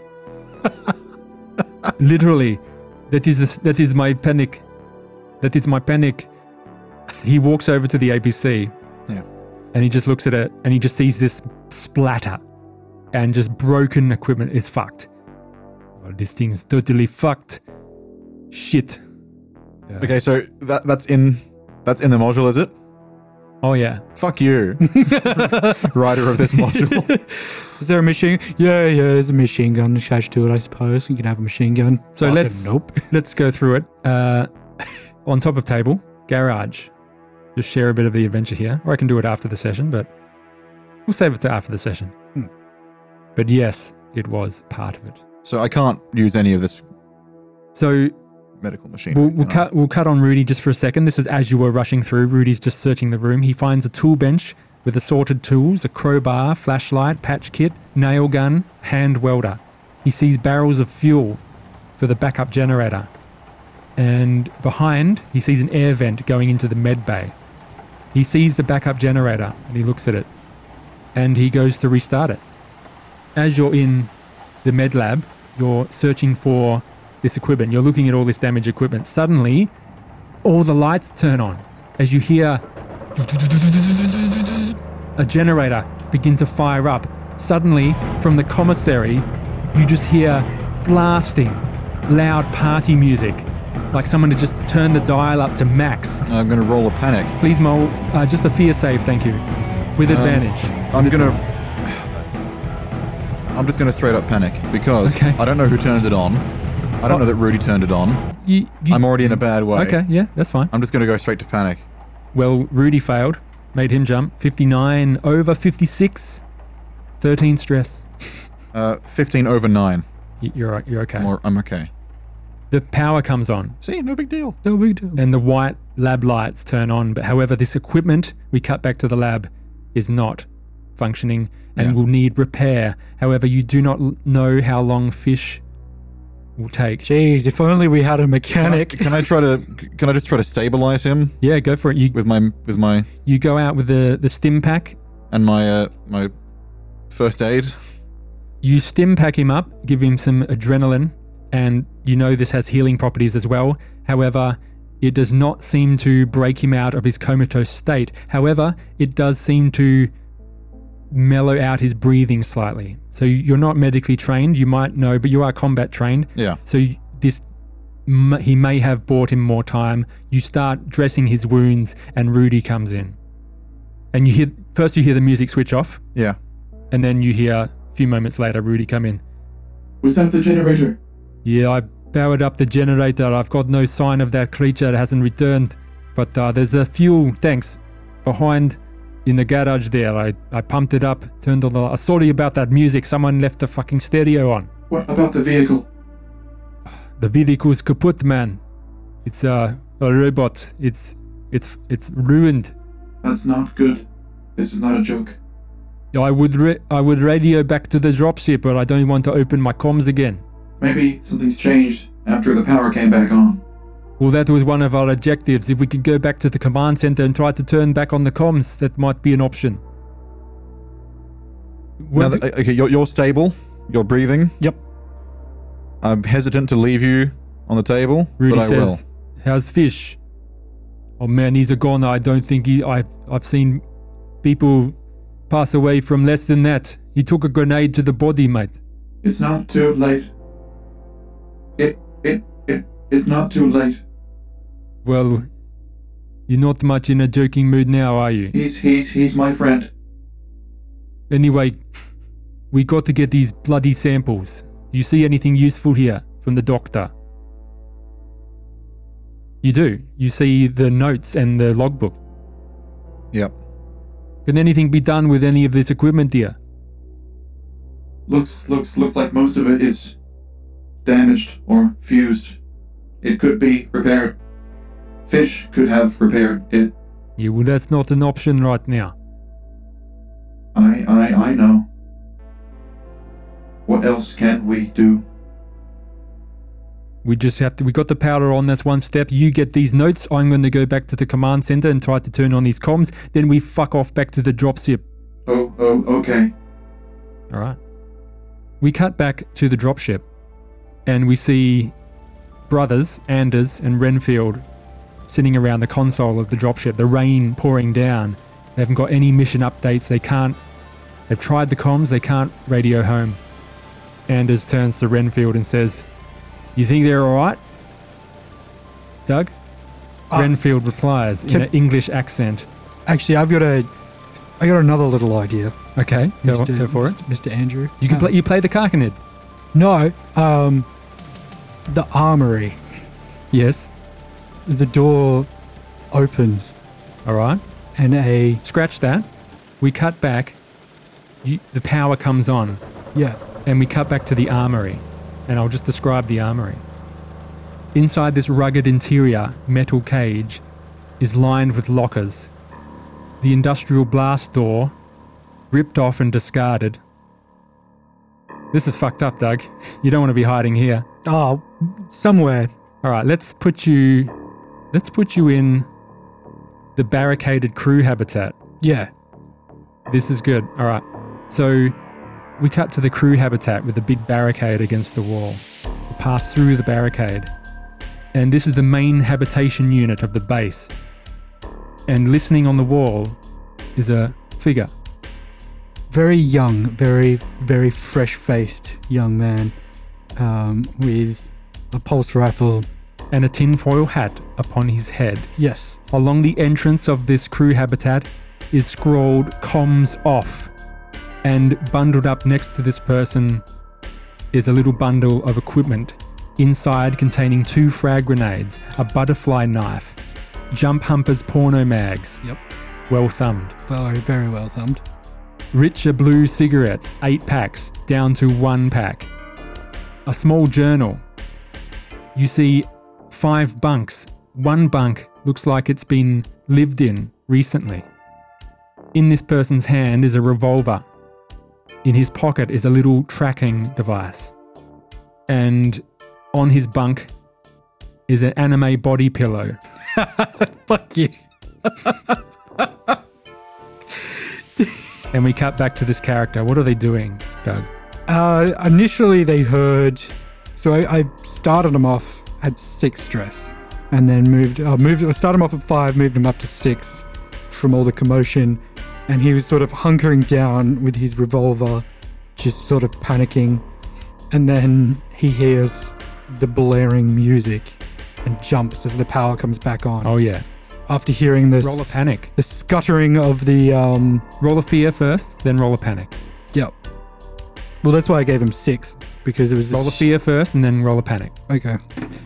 Literally, that is that is my panic. That is my panic. He walks over to the A P C. Yeah. And he just looks at it and he just sees this splatter and just broken equipment is fucked. Well, this thing's totally fucked. Shit. Yeah. Okay, so that that's in that's in the module, is it? Oh yeah. Fuck you, writer of this module. Is there a machine? Yeah, yeah, there's a machine gun attached to it, I suppose. You can have a machine gun. So Fucking let's Nope. let's go through it. Uh, on top of table, garage. Just share a bit of the adventure here, or I can do it after the session, but we'll save it to after the session. Hmm. But yes, it was part of it. So I can't use any of this So medical machine. we'll, we'll cut we'll cut on Rudy just for a second. This is as you were rushing through. Rudy's just searching the room. He finds a tool bench with assorted tools, a crowbar, flashlight, patch kit, nail gun, hand welder. He sees barrels of fuel for the backup generator. And behind, he sees an air vent going into the med bay. He sees the backup generator and he looks at it. And he goes to restart it. As you're in the med lab, you're searching for this equipment. You're looking at all this damaged equipment. Suddenly, all the lights turn on as you hear a generator begin to fire up. Suddenly, from the commissary, you just hear blasting, loud party music, like someone had just turned the dial up to max. I'm going to roll a panic. Please, Mo, uh, just a fear save, thank you, with Um, advantage. I'm going to... I'm just going to straight up panic because Okay. I don't know who turned it on. I don't Oh. know that Rudy turned it on. You, you, I'm already in a bad way. okay, yeah, that's fine. I'm just going to go straight to panic. Well, Rudy failed, made him jump. fifty-nine over fifty-six, thirteen stress. Uh, fifteen over nine. Y- You're you're okay. I'm, I'm okay. The power comes on, See, no big deal. No big deal. and the white lab lights turn on. But however, this equipment, we cut back to the lab, is not functioning and Yeah. will need repair. However, you do not l- know how long Fish will take. Jeez, if only we had a mechanic. Can I try to? Can I just try to stabilize him Yeah, go for it. You with my with my you go out with the the stim pack. and my uh, my first aid? You stim pack him up, give him some adrenaline, and you know this has healing properties as well. However, it does not seem to break him out of his comatose state. However, it does seem to mellow out his breathing slightly. So you're not medically trained, you might know, but you are combat trained. Yeah. So you- this m- he may have bought him more time. You start dressing his wounds, and Rudy comes in. And you hear first you hear the music switch off, Yeah. and then you hear a few moments later Rudy come in. Was that the generator? Yeah, I powered up the generator. I've got no sign of that creature. It hasn't returned. But uh, there's a fuel tanks behind in the garage there. I, I pumped it up, turned on the... Uh, sorry about that music. Someone left the fucking stereo on. What about the vehicle? The vehicle's kaput, man. It's uh, a robot. It's it's it's ruined. That's not good. This is not a joke. I would ra- I would radio back to the dropship, but I don't want to open my comms again. Maybe something's changed after the power came back on. Well, that was one of our objectives. If we could go back to the command center and try to turn back on the comms, that might be an option. Now, Well, that, okay, you're, you're stable. You're breathing. Yep. I'm hesitant to leave you on the table, Rudy but I says, will. "How's Fish?" Oh man, he's a goner. I don't think he. I've I've seen people pass away from less than that. He took a grenade to the body, mate. It's not too late. It, it, it, it's not too late. Well, you're not much in a joking mood now, are you? He's, he's, he's my friend. Anyway, we got to get these bloody samples. Do you see anything useful here from the doctor? You do. You see the notes and the logbook. Yep. Can anything be done with any of this equipment here? Looks, looks, looks like most of it is damaged or fused. It could be repaired. Fish could have repaired it. Yeah, well, that's not an option right now. I, I, I know. What else can we do? We just have to. We got the power on. That's one step. You get these notes. I'm going to go back to the command center and try to turn on these comms. Then we fuck off back to the dropship. Oh, oh, okay. All right. We cut back to the dropship, and we see brothers Anders and Renfield sitting around the console of the dropship. The rain pouring down. They haven't got any mission updates. They can't. They've tried the comms. They can't radio home. Anders turns to Renfield and says, "You think they're all right?" Doug? Uh, Renfield replies in can- an English accent. Actually, I've got a, I got another little idea. Okay, go, Mister go for it. Mister Andrew. You can Um, play. You play the Karkanid. No, um, the armory. Yes. The door opens, All right. and a Scratch that. We cut back. You, the power comes on, yeah, and we cut back to the armory. and I'll just describe the armory. Inside this rugged interior metal cage is lined with lockers. The industrial blast door, ripped off and discarded. This is fucked up, Doug. You don't want to be hiding here. Oh, somewhere. All right, let's put you let's put you in the barricaded crew habitat. Yeah. This is good. All right. So we cut to the crew habitat with a big barricade against the wall. We pass through the barricade. And this is the main habitation unit of the base. And listening on the wall is a figure. Very young, very, very fresh-faced young man um, with a pulse rifle. And a tinfoil hat upon his head. Yes. Along the entrance of this crew habitat is scrawled "comms off." And bundled up next to this person is a little bundle of equipment, inside containing two frag grenades, a butterfly knife, Jump Humpers porno mags. Yep. Well thumbed. Very, very well thumbed. Richer blue cigarettes, eight packs, down to one pack. A small journal. You see five bunks. One bunk looks like it's been lived in recently. In this person's hand is a revolver. In his pocket is a little tracking device. And on his bunk is an anime body pillow. Fuck you. And we cut back to this character. What are they doing, Doug? Uh, initially, they heard. So I, I started them off at six stress, and then moved. Uh, moved. I started him off at five, moved him up to six, from all the commotion, and he was sort of hunkering down with his revolver, just sort of panicking, and then he hears the blaring music, and jumps as the power comes back on. Oh yeah. After hearing this, Roll a panic. the scuttering of the um. Roll a fear first, then roll a panic. Yep. Well, that's why I gave him six, because it was Roll a sh- fear first, and then roll a panic. Okay.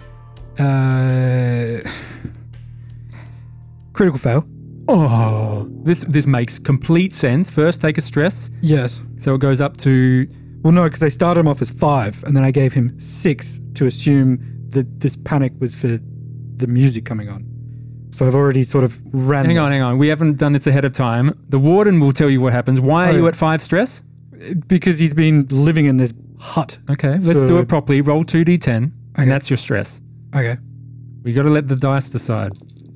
Uh, critical fail. Oh, this this makes complete sense. First, take a stress, Yes. so it goes up to. Well, no, because I started him off as five, and then I gave him six to assume that this panic was for the music coming on. So I've already sort of ran. Hang on, hang on. We haven't done this ahead of time. The warden will tell you what happens. Why are Oh. you at five stress? Because he's been living in this hut. Okay, let's So- do it properly. Roll two d ten, Okay. and that's your stress. Okay. We got to let the dice decide.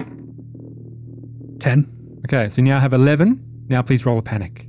Ten. Okay, so you now have eleven. Now please roll a panic.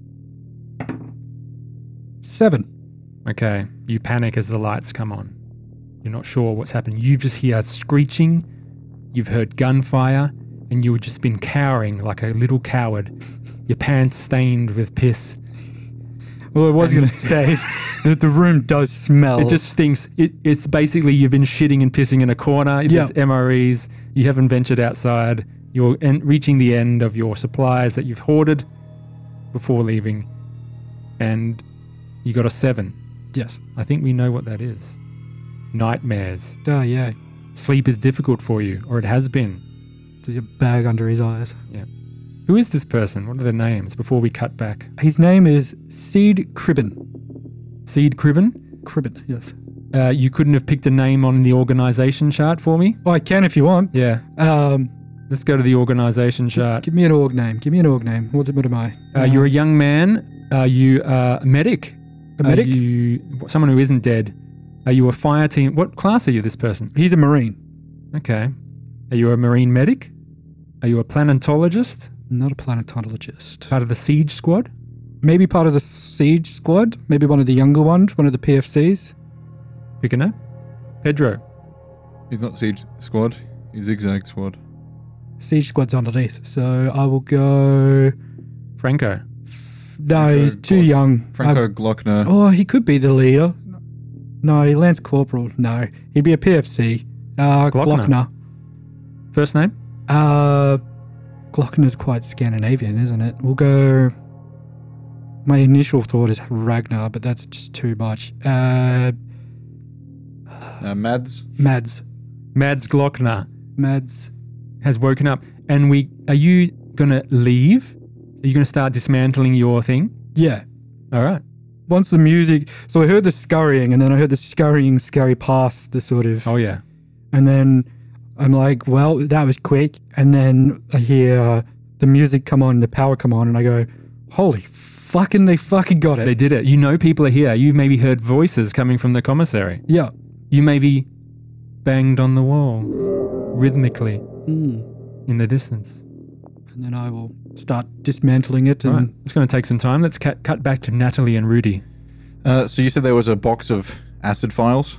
Seven. Okay, you panic as the lights come on. You're not sure what's happening. You've just heard screeching, you've heard gunfire, and you've just been cowering like a little coward. Your pants stained with piss. Well, I was And- going to say that the room does smell. It just stinks. It, it's basically you've been shitting and pissing in a corner. There's Yeah. M R Es. You haven't ventured outside. You're en- reaching the end of your supplies that you've hoarded before leaving. And you got a seven. Yes. I think we know what that is. Nightmares. Oh, yeah. Sleep is difficult for you, or it has been. There's a bag under his eyes. Who is this person? What are their names before we cut back? His name is Seed Cribben. Seed Cribben? Cribben, yes. Uh, you couldn't have picked a name on the organization chart for me? Oh, I can if you want. Yeah. Um, Let's go to the organization chart. give me an org name. Give me an org name. What's it? What am I? Uh, you're a young man. Are you uh, a medic? a medic. Are you someone who isn't dead? Are you a fire team? What class are you, this person? He's a marine. Okay. Are you a marine medic? Are you a planetologist? Not a planetologist. Part of the siege squad? Maybe part of the siege squad. Maybe one of the younger ones. One of the P F Cs. Pick a name. Pedro. He's not Siege Squad. He's Zigzag Squad. Siege squad's underneath. So I will go. Franco. No, Franco he's too Glock- young. Franco I- Glockner. oh, he could be the leader. No, he Lance Corporal. No, he'd be a P F C. Uh, Glockner. Glockner. First name? Uh, Glockner's quite Scandinavian, isn't it? We'll go. My initial thought is Ragnar, but that's just too much. Uh, Uh, Mads. Mads. Mads Glockner Mads. has woken up. And we are you gonna leave? Are you gonna start dismantling your thing? Yeah. All right. once the music, so I heard the scurrying, and then I heard the scurrying scurry past the sort of, Oh, yeah. and then I'm like, well, that was quick. And then I hear uh, the music come on, the power come on, and I go, holy fucking, they fucking got it. They did it. You know people are here. You maybe heard voices coming from the commissary. yeah. You maybe banged on the walls rhythmically Mm. in the distance. And then I will start dismantling it. And All right. It's going to take some time. Let's cut, cut back to Natalie and Rudy. Uh, so you said there was a box of acid files?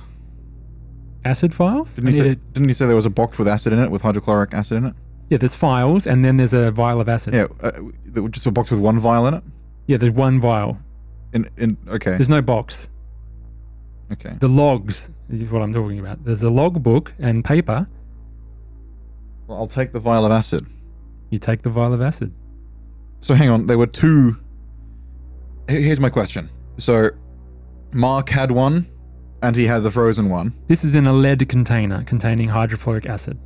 Acid files? Didn't you, I say, need it. didn't you say there was a box with acid in it, with hydrochloric acid in it? Yeah, there's files, and then there's a vial of acid. Yeah, uh, there was just a box with one vial in it? Yeah, there's one vial. In, in Okay, There's no box. okay. The logs is what I'm talking about. There's a logbook and paper. Well, I'll take the vial of acid. You take the vial of acid. So hang on, there were two... Here- Here's my question. So, Mark had one, and he had the frozen one. This is in a lead container containing hydrofluoric acid.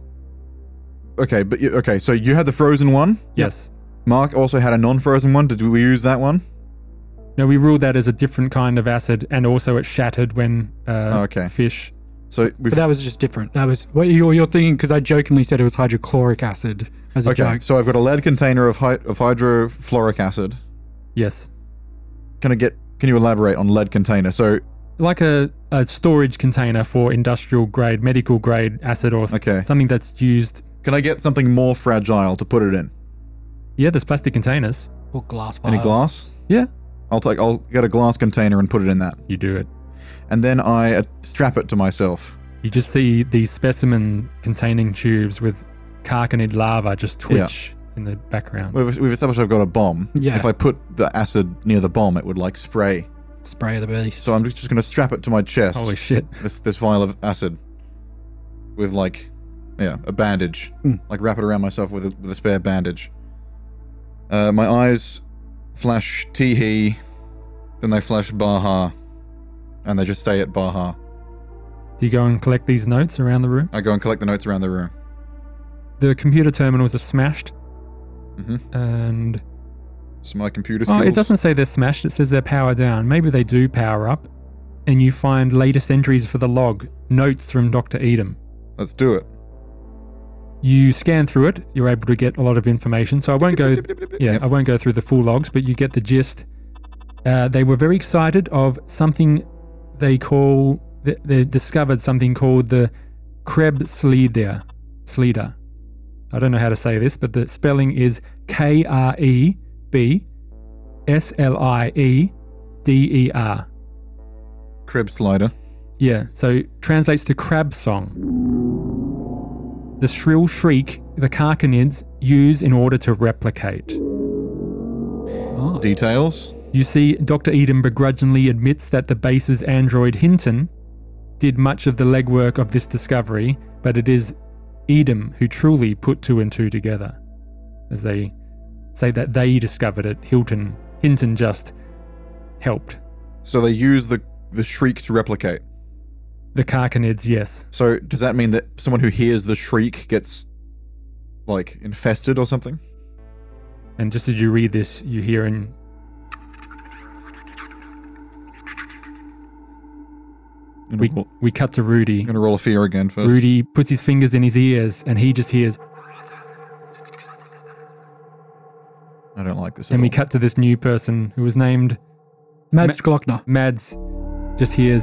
Okay, but you, okay, so you had the frozen one. Yes. Mark also had a non-frozen one. Did we use that one? No, we ruled that as a different kind of acid, and also it shattered when uh, Oh, okay. fish. So we've but that was just different. That was what you're, you're thinking, because I jokingly said it was hydrochloric acid as a okay. joke. So I've got a lead container of hy- of hydrofluoric acid. Yes. Can I get? Can you elaborate on lead container? So Like a, a storage container for industrial grade, medical grade acid, or okay, something that's used. can I get something more fragile to put it in? Yeah, there's plastic containers. Or glass Any vials. glass? Yeah. I'll take. I'll get a glass container and put it in that, You do it. and then I uh, strap it to myself. You just see these specimen containing tubes with carcinid lava just twitch in the background. We've, we've established I've got a bomb. Yeah. If I put the acid near the bomb, it would like spray. Spray the beast. So I'm just, just going to strap it to my chest. Holy shit. This this vial of acid with like, yeah, a bandage. Mm. Like wrap it around myself with a, with a spare bandage. Uh, my eyes flash Teehee, then they flash Baha, and they just stay at Baha. Do you go and collect these notes around the room? I go and collect the notes around the room. The computer terminals are smashed, hmm and So my computer oh, skills. it doesn't say they're smashed. It says they're powered down. Maybe they do power up, and you find latest entries for the log, notes from Doctor Edom. Let's do it. You scan through it. You're able to get a lot of information. So I won't go. Yeah, Yep. I won't go through the full logs, but you get the gist. Uh, they were very excited of something they call. They, they discovered something called the Krebs Slida. Slida. I don't know how to say this, but the spelling is K R E B S L I E D E R. Crib slider. Yeah, so translates to crab song. The shrill shriek the Carcanids use in order to replicate. Oh. Details. You see, Doctor Edom begrudgingly admits that the base's android Hinton did much of the legwork of this discovery, but it is Edom who truly put two and two together. As they say that they discovered it, Hilton, Hinton just helped. So they use the the shriek to replicate. The Carcanids, yes. So does that mean that someone who hears the shriek gets like infested or something? And just as you read this, you hear in I'm gonna, we, roll, we cut to Rudy. I'm gonna roll a fear again first. Rudy puts his fingers in his ears and he just hears, I don't like this. and at we all. cut to this new person who was named Mads Glockner. Mads, just hears,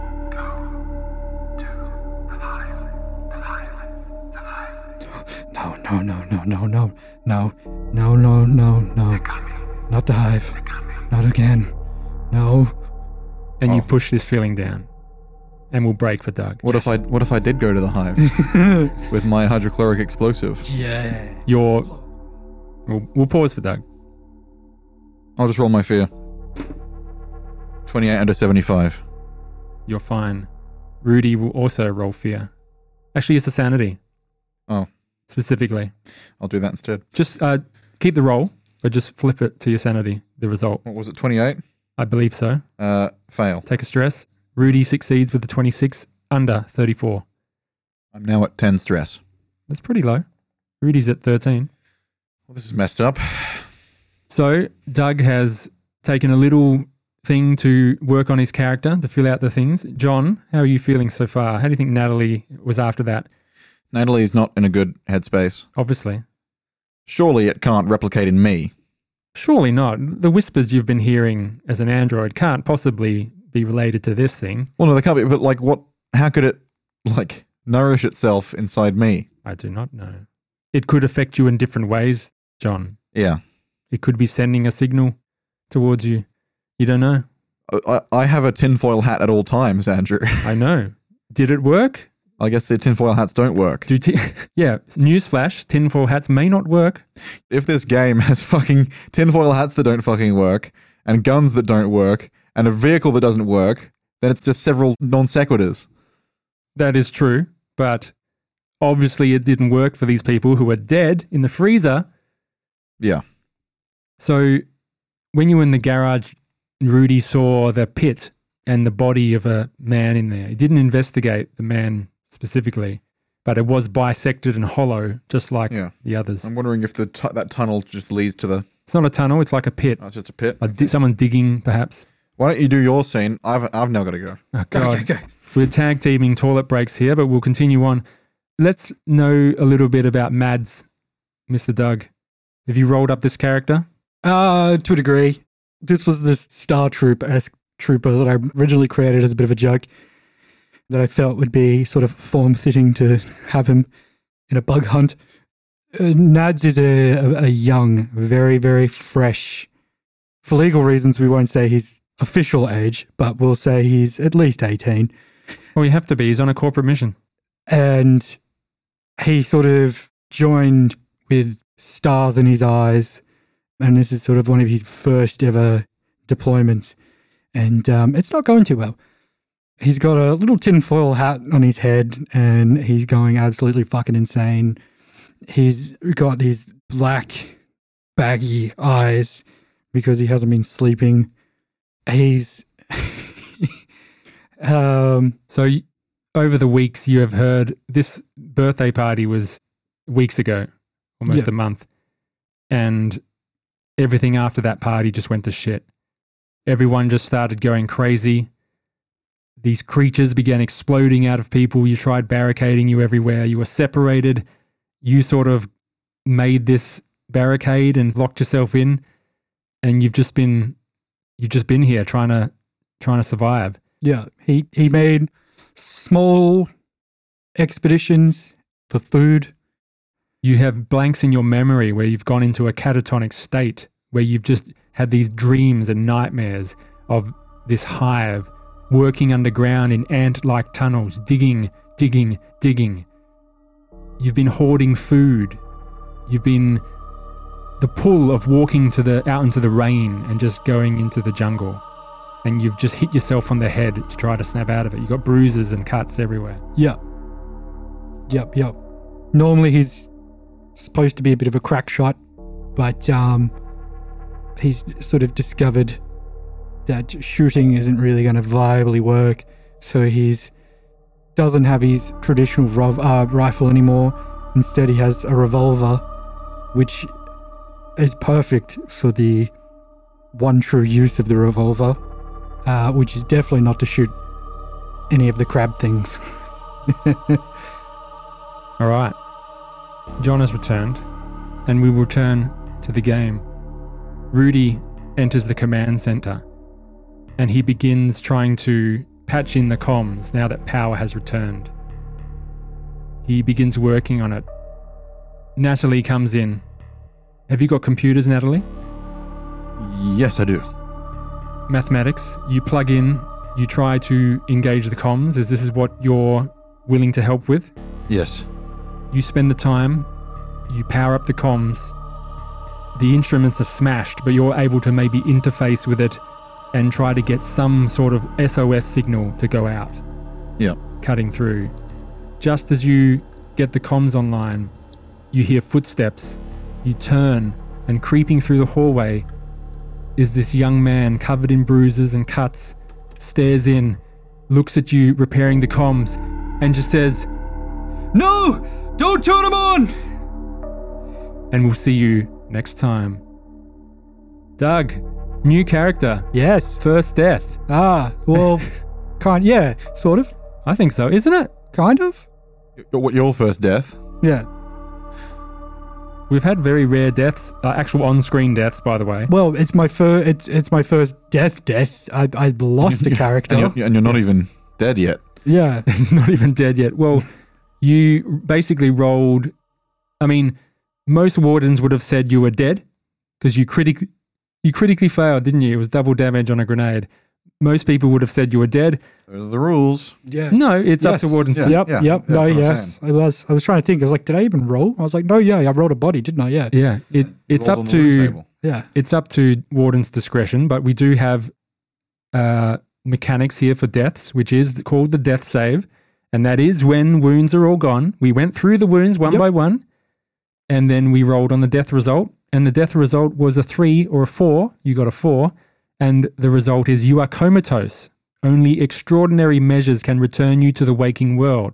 No, no, no, no, no, no, no, no, no, no, no. Not the hive. Not again. No. and you Oh. push this feeling down. And we'll break for Doug. What if I what if I did go to the hive with my hydrochloric explosive? Yeah. Your, we'll, we'll pause for Doug. I'll just roll my fear. twenty-eight under seventy-five. You're fine. Rudy will also roll fear. Actually, it's a sanity. Oh. Specifically. I'll do that instead. Just uh, keep the roll, but just flip it to your sanity, the result. What was it? twenty-eight? I believe so. Uh, fail. Take a stress. Rudy succeeds with the twenty-six under thirty-four. I'm now at ten stress. That's pretty low. Rudy's at thirteen. Well, this is messed up. So Doug has taken a little thing to work on his character, to fill out the things. John, how are you feeling so far? How do you think Natalie was after that? Natalie's not in a good headspace. Obviously. Surely it can't replicate in me. Surely not. The whispers you've been hearing as an android can't possibly be related to this thing. Well, no, they can't be, but like what, how could it, like, nourish itself inside me? I do not know. It could affect you in different ways, John. Yeah. It could be sending a signal towards you. You don't know. I, I have a tinfoil hat at all times, Andrew. I know. Did it work? I guess the tinfoil hats don't work. Do t- yeah, newsflash, tinfoil hats may not work. If this game has fucking tinfoil hats that don't fucking work, and guns that don't work, and a vehicle that doesn't work, then it's just several non sequiturs. That is true, but obviously it didn't work for these people who are dead in the freezer. Yeah. So when you were in the garage, Rudy saw the pit and the body of a man in there. He didn't investigate the man specifically, but it was bisected and hollow, just like Yeah. the others. I'm wondering if the tu- that tunnel just leads to the... It's not a tunnel, it's like a pit. Oh, it's just a pit? A di- someone digging, perhaps. Why don't you do your scene? I've I've now got to go. Oh, God. Okay, okay. We're tag teaming toilet breaks here, but we'll continue on. Let's know a little bit about Mads, Mister Doug. Have you rolled up this character? Uh, to a degree. This was this Star Troop-esque trooper that I originally created as a bit of a joke that I felt would be sort of form-fitting to have him in a bug hunt. Uh, Nads is a, a, a young, very, very fresh. For legal reasons, we won't say his official age, but we'll say he's at least eighteen. Well, you have to be. He's on a corporate mission. And he sort of joined with stars in his eyes, and this is sort of one of his first ever deployments, and um, it's not going too well. He's got a little tinfoil hat on his head, and he's going absolutely fucking insane. He's got these black, baggy eyes because he hasn't been sleeping. He's... um, So y- over the weeks, you have heard this birthday party was weeks ago, almost Yeah. a month. And everything after that party just went to shit. Everyone just started going crazy. These creatures began exploding out of people. You tried barricading you everywhere. You were separated. You sort of made this barricade and locked yourself in. And you've just been, you've just been here trying to, trying to survive. yeah, he, he made small expeditions for food. You have blanks in your memory where you've gone into a catatonic state, where you've just had these dreams and nightmares of this hive working underground in ant-like tunnels, digging, digging, digging. You've been hoarding food. You've been the pull of walking to the out into the rain and just going into the jungle. And you've just hit yourself on the head to try to snap out of it. You've got bruises and cuts everywhere. Yep. Yep, yep. Normally he's supposed to be a bit of a crack shot, but um, he's sort of discovered that shooting isn't really going to viably work, so he's doesn't have his traditional rov- uh, rifle anymore. Instead, he has a revolver, which is perfect for the one true use of the revolver, uh, which is definitely not to shoot any of the crab things. All right. John has returned, and we will return to the game. Rudy enters the command center, and he begins trying to patch in the comms now that power has returned. He begins working on it. Natalie comes in. Have you got computers, Natalie? Yes, I do. Mathematics. You plug in, you try to engage the comms, as this is what you're willing to help with. Yes. You spend the time, you power up the comms. The instruments are smashed, but you're able to maybe interface with it and try to get some sort of S O S signal to go out, Yeah. cutting through. Just as you get the comms online, you hear footsteps. You turn, and creeping through the hallway is this young man covered in bruises and cuts, stares in, looks at you repairing the comms, and just says, No! Don't turn him on! and we'll see you next time. Doug, New character. Yes. First death. Ah, well, kind. Yeah, sort of. I think so, isn't it? Kind of. What your first death? Yeah. We've had very rare deaths, uh, actual on-screen deaths, by the way. Well, it's my first. It's it's my first death. Death. I I lost a character. And you're, and you're not even dead yet. Yeah. Not even dead yet. Well, you basically rolled. I mean, most wardens would have said you were dead because you critically you critically failed, didn't you? It was double damage on a grenade. Most people would have said you were dead. Those are the rules. Yes. No, it's up Yes. to wardens. Yeah. to- Yep. yeah, Yep. that's No. what I'm Yes. I was. I was trying to think. I was like, did I even roll? I was like, no. Yeah. I rolled a body, didn't I? Yeah. Yeah, it, it's Rolled up on the loot to table. Yeah. it's up to warden's discretion, but we do have uh, mechanics here for deaths, which is called the death save, and that is when wounds are all gone. We went through the wounds one Yep. by one, and then we rolled on the death result, and the death result was a three or a four. You got a four, and the result is you are comatose. Only extraordinary measures can return you to the waking world.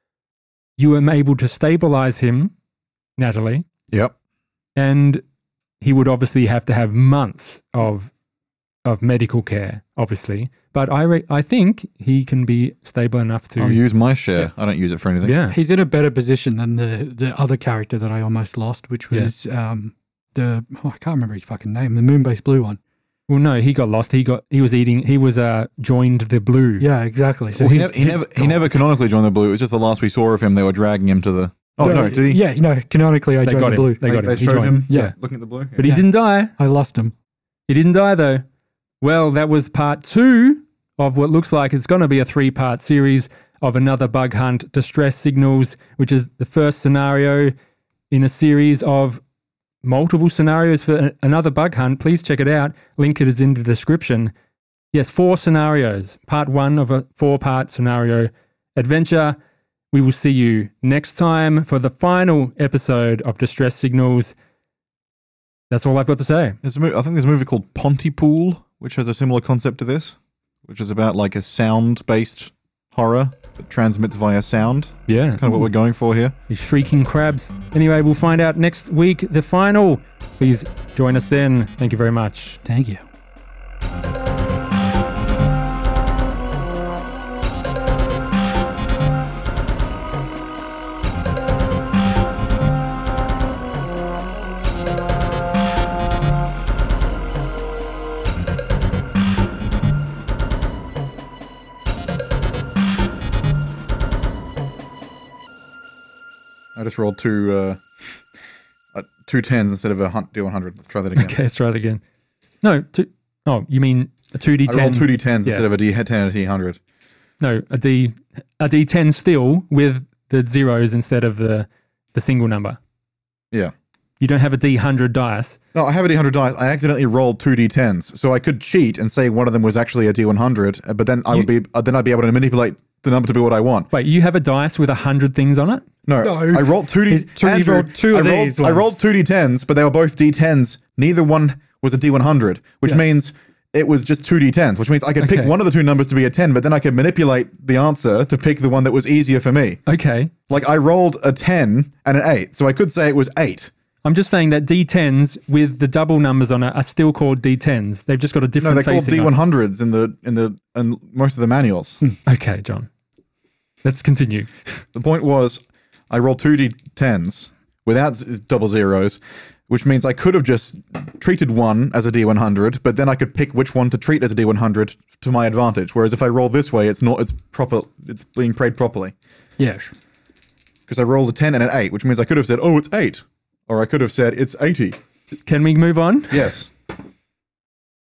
You am able to stabilize him, Natalie, Yep. and he would obviously have to have months of of medical care, obviously. But I re- I think he can be stable enough to. I'll use my share. I don't use it for anything. yeah, He's in a better position than the the other character that I almost lost, which Yeah. was um the oh, I can't remember his fucking name, the Moonbase Blue one. well, no, he got lost. He got he was eating. He was uh joined the blue. Yeah, exactly. So Well, he, he's- never, he he's never he gone. never canonically joined the blue. It was just the last we saw of him. They were dragging him to the. Oh no, did he? Yeah, no. Canonically, I They joined got the him. blue. They They, got him. they He showed joined. him. Yeah. looking at the blue. But he Yeah. didn't die. I lost him. He didn't die though. Well, that was part two of what looks like it's going to be a three-part series of another bug hunt, Distress Signals, which is the first scenario in a series of multiple scenarios for a- another bug hunt. Please check it out. Link it is in the description. Yes, four scenarios. Part one of a four-part scenario adventure. We will see you next time for the final episode of Distress Signals. That's all I've got to say. There's a movie, I think there's a movie called Pontypool, which has a similar concept to this, which is about like a sound-based horror that transmits via sound. Yeah. That's kind of what we're going for here. These shrieking crabs. Anyway, we'll find out next week the final. Please join us then. Thank you very much. Thank you. I just rolled two uh, uh, two tens instead of a hunt D one hundred. Let's try that again. Okay, let's try it again. No, two, oh, you mean a two D ten? I rolled two D tens Yeah. instead of a D ten and a D one hundred. No, a D a D ten still with the zeros instead of the the single number. Yeah. You don't have a D one hundred dice. No, I have a D one hundred dice. I accidentally rolled two D tens, so I could cheat and say one of them was actually a D one hundred, uh, but then I would be uh, then I'd be able to manipulate the number to be what I want. Wait, you have a dice with a hundred things on it? No, No. I rolled two D. He's- two- he Andrew, rolled two of I rolled, these I ones. rolled two D tens, but they were both D tens. Neither one was a D one hundred, which Yes. means it was just two D tens, which means I could Okay. pick one of the two numbers to be a ten, but then I could manipulate the answer to pick the one that was easier for me. Okay. Like I rolled a ten and an eight, so I could say it was eight. I'm just saying that D tens with the double numbers on it are still called D tens. They've just got a No, different they're called facing D on one it. hundreds in the in the in most of the manuals. Okay, John. Let's continue. The point was, I rolled two D tens without z- double zeros, which means I could have just treated one as a D one hundred, but then I could pick which one to treat as a D one hundred to my advantage. Whereas if I roll this way, it's not, it's proper, it's being played properly. Yeah. Because I rolled a ten and an eight, which means I could have said, oh, it's eight. Or I could have said, it's eighty. Can we move on? Yes.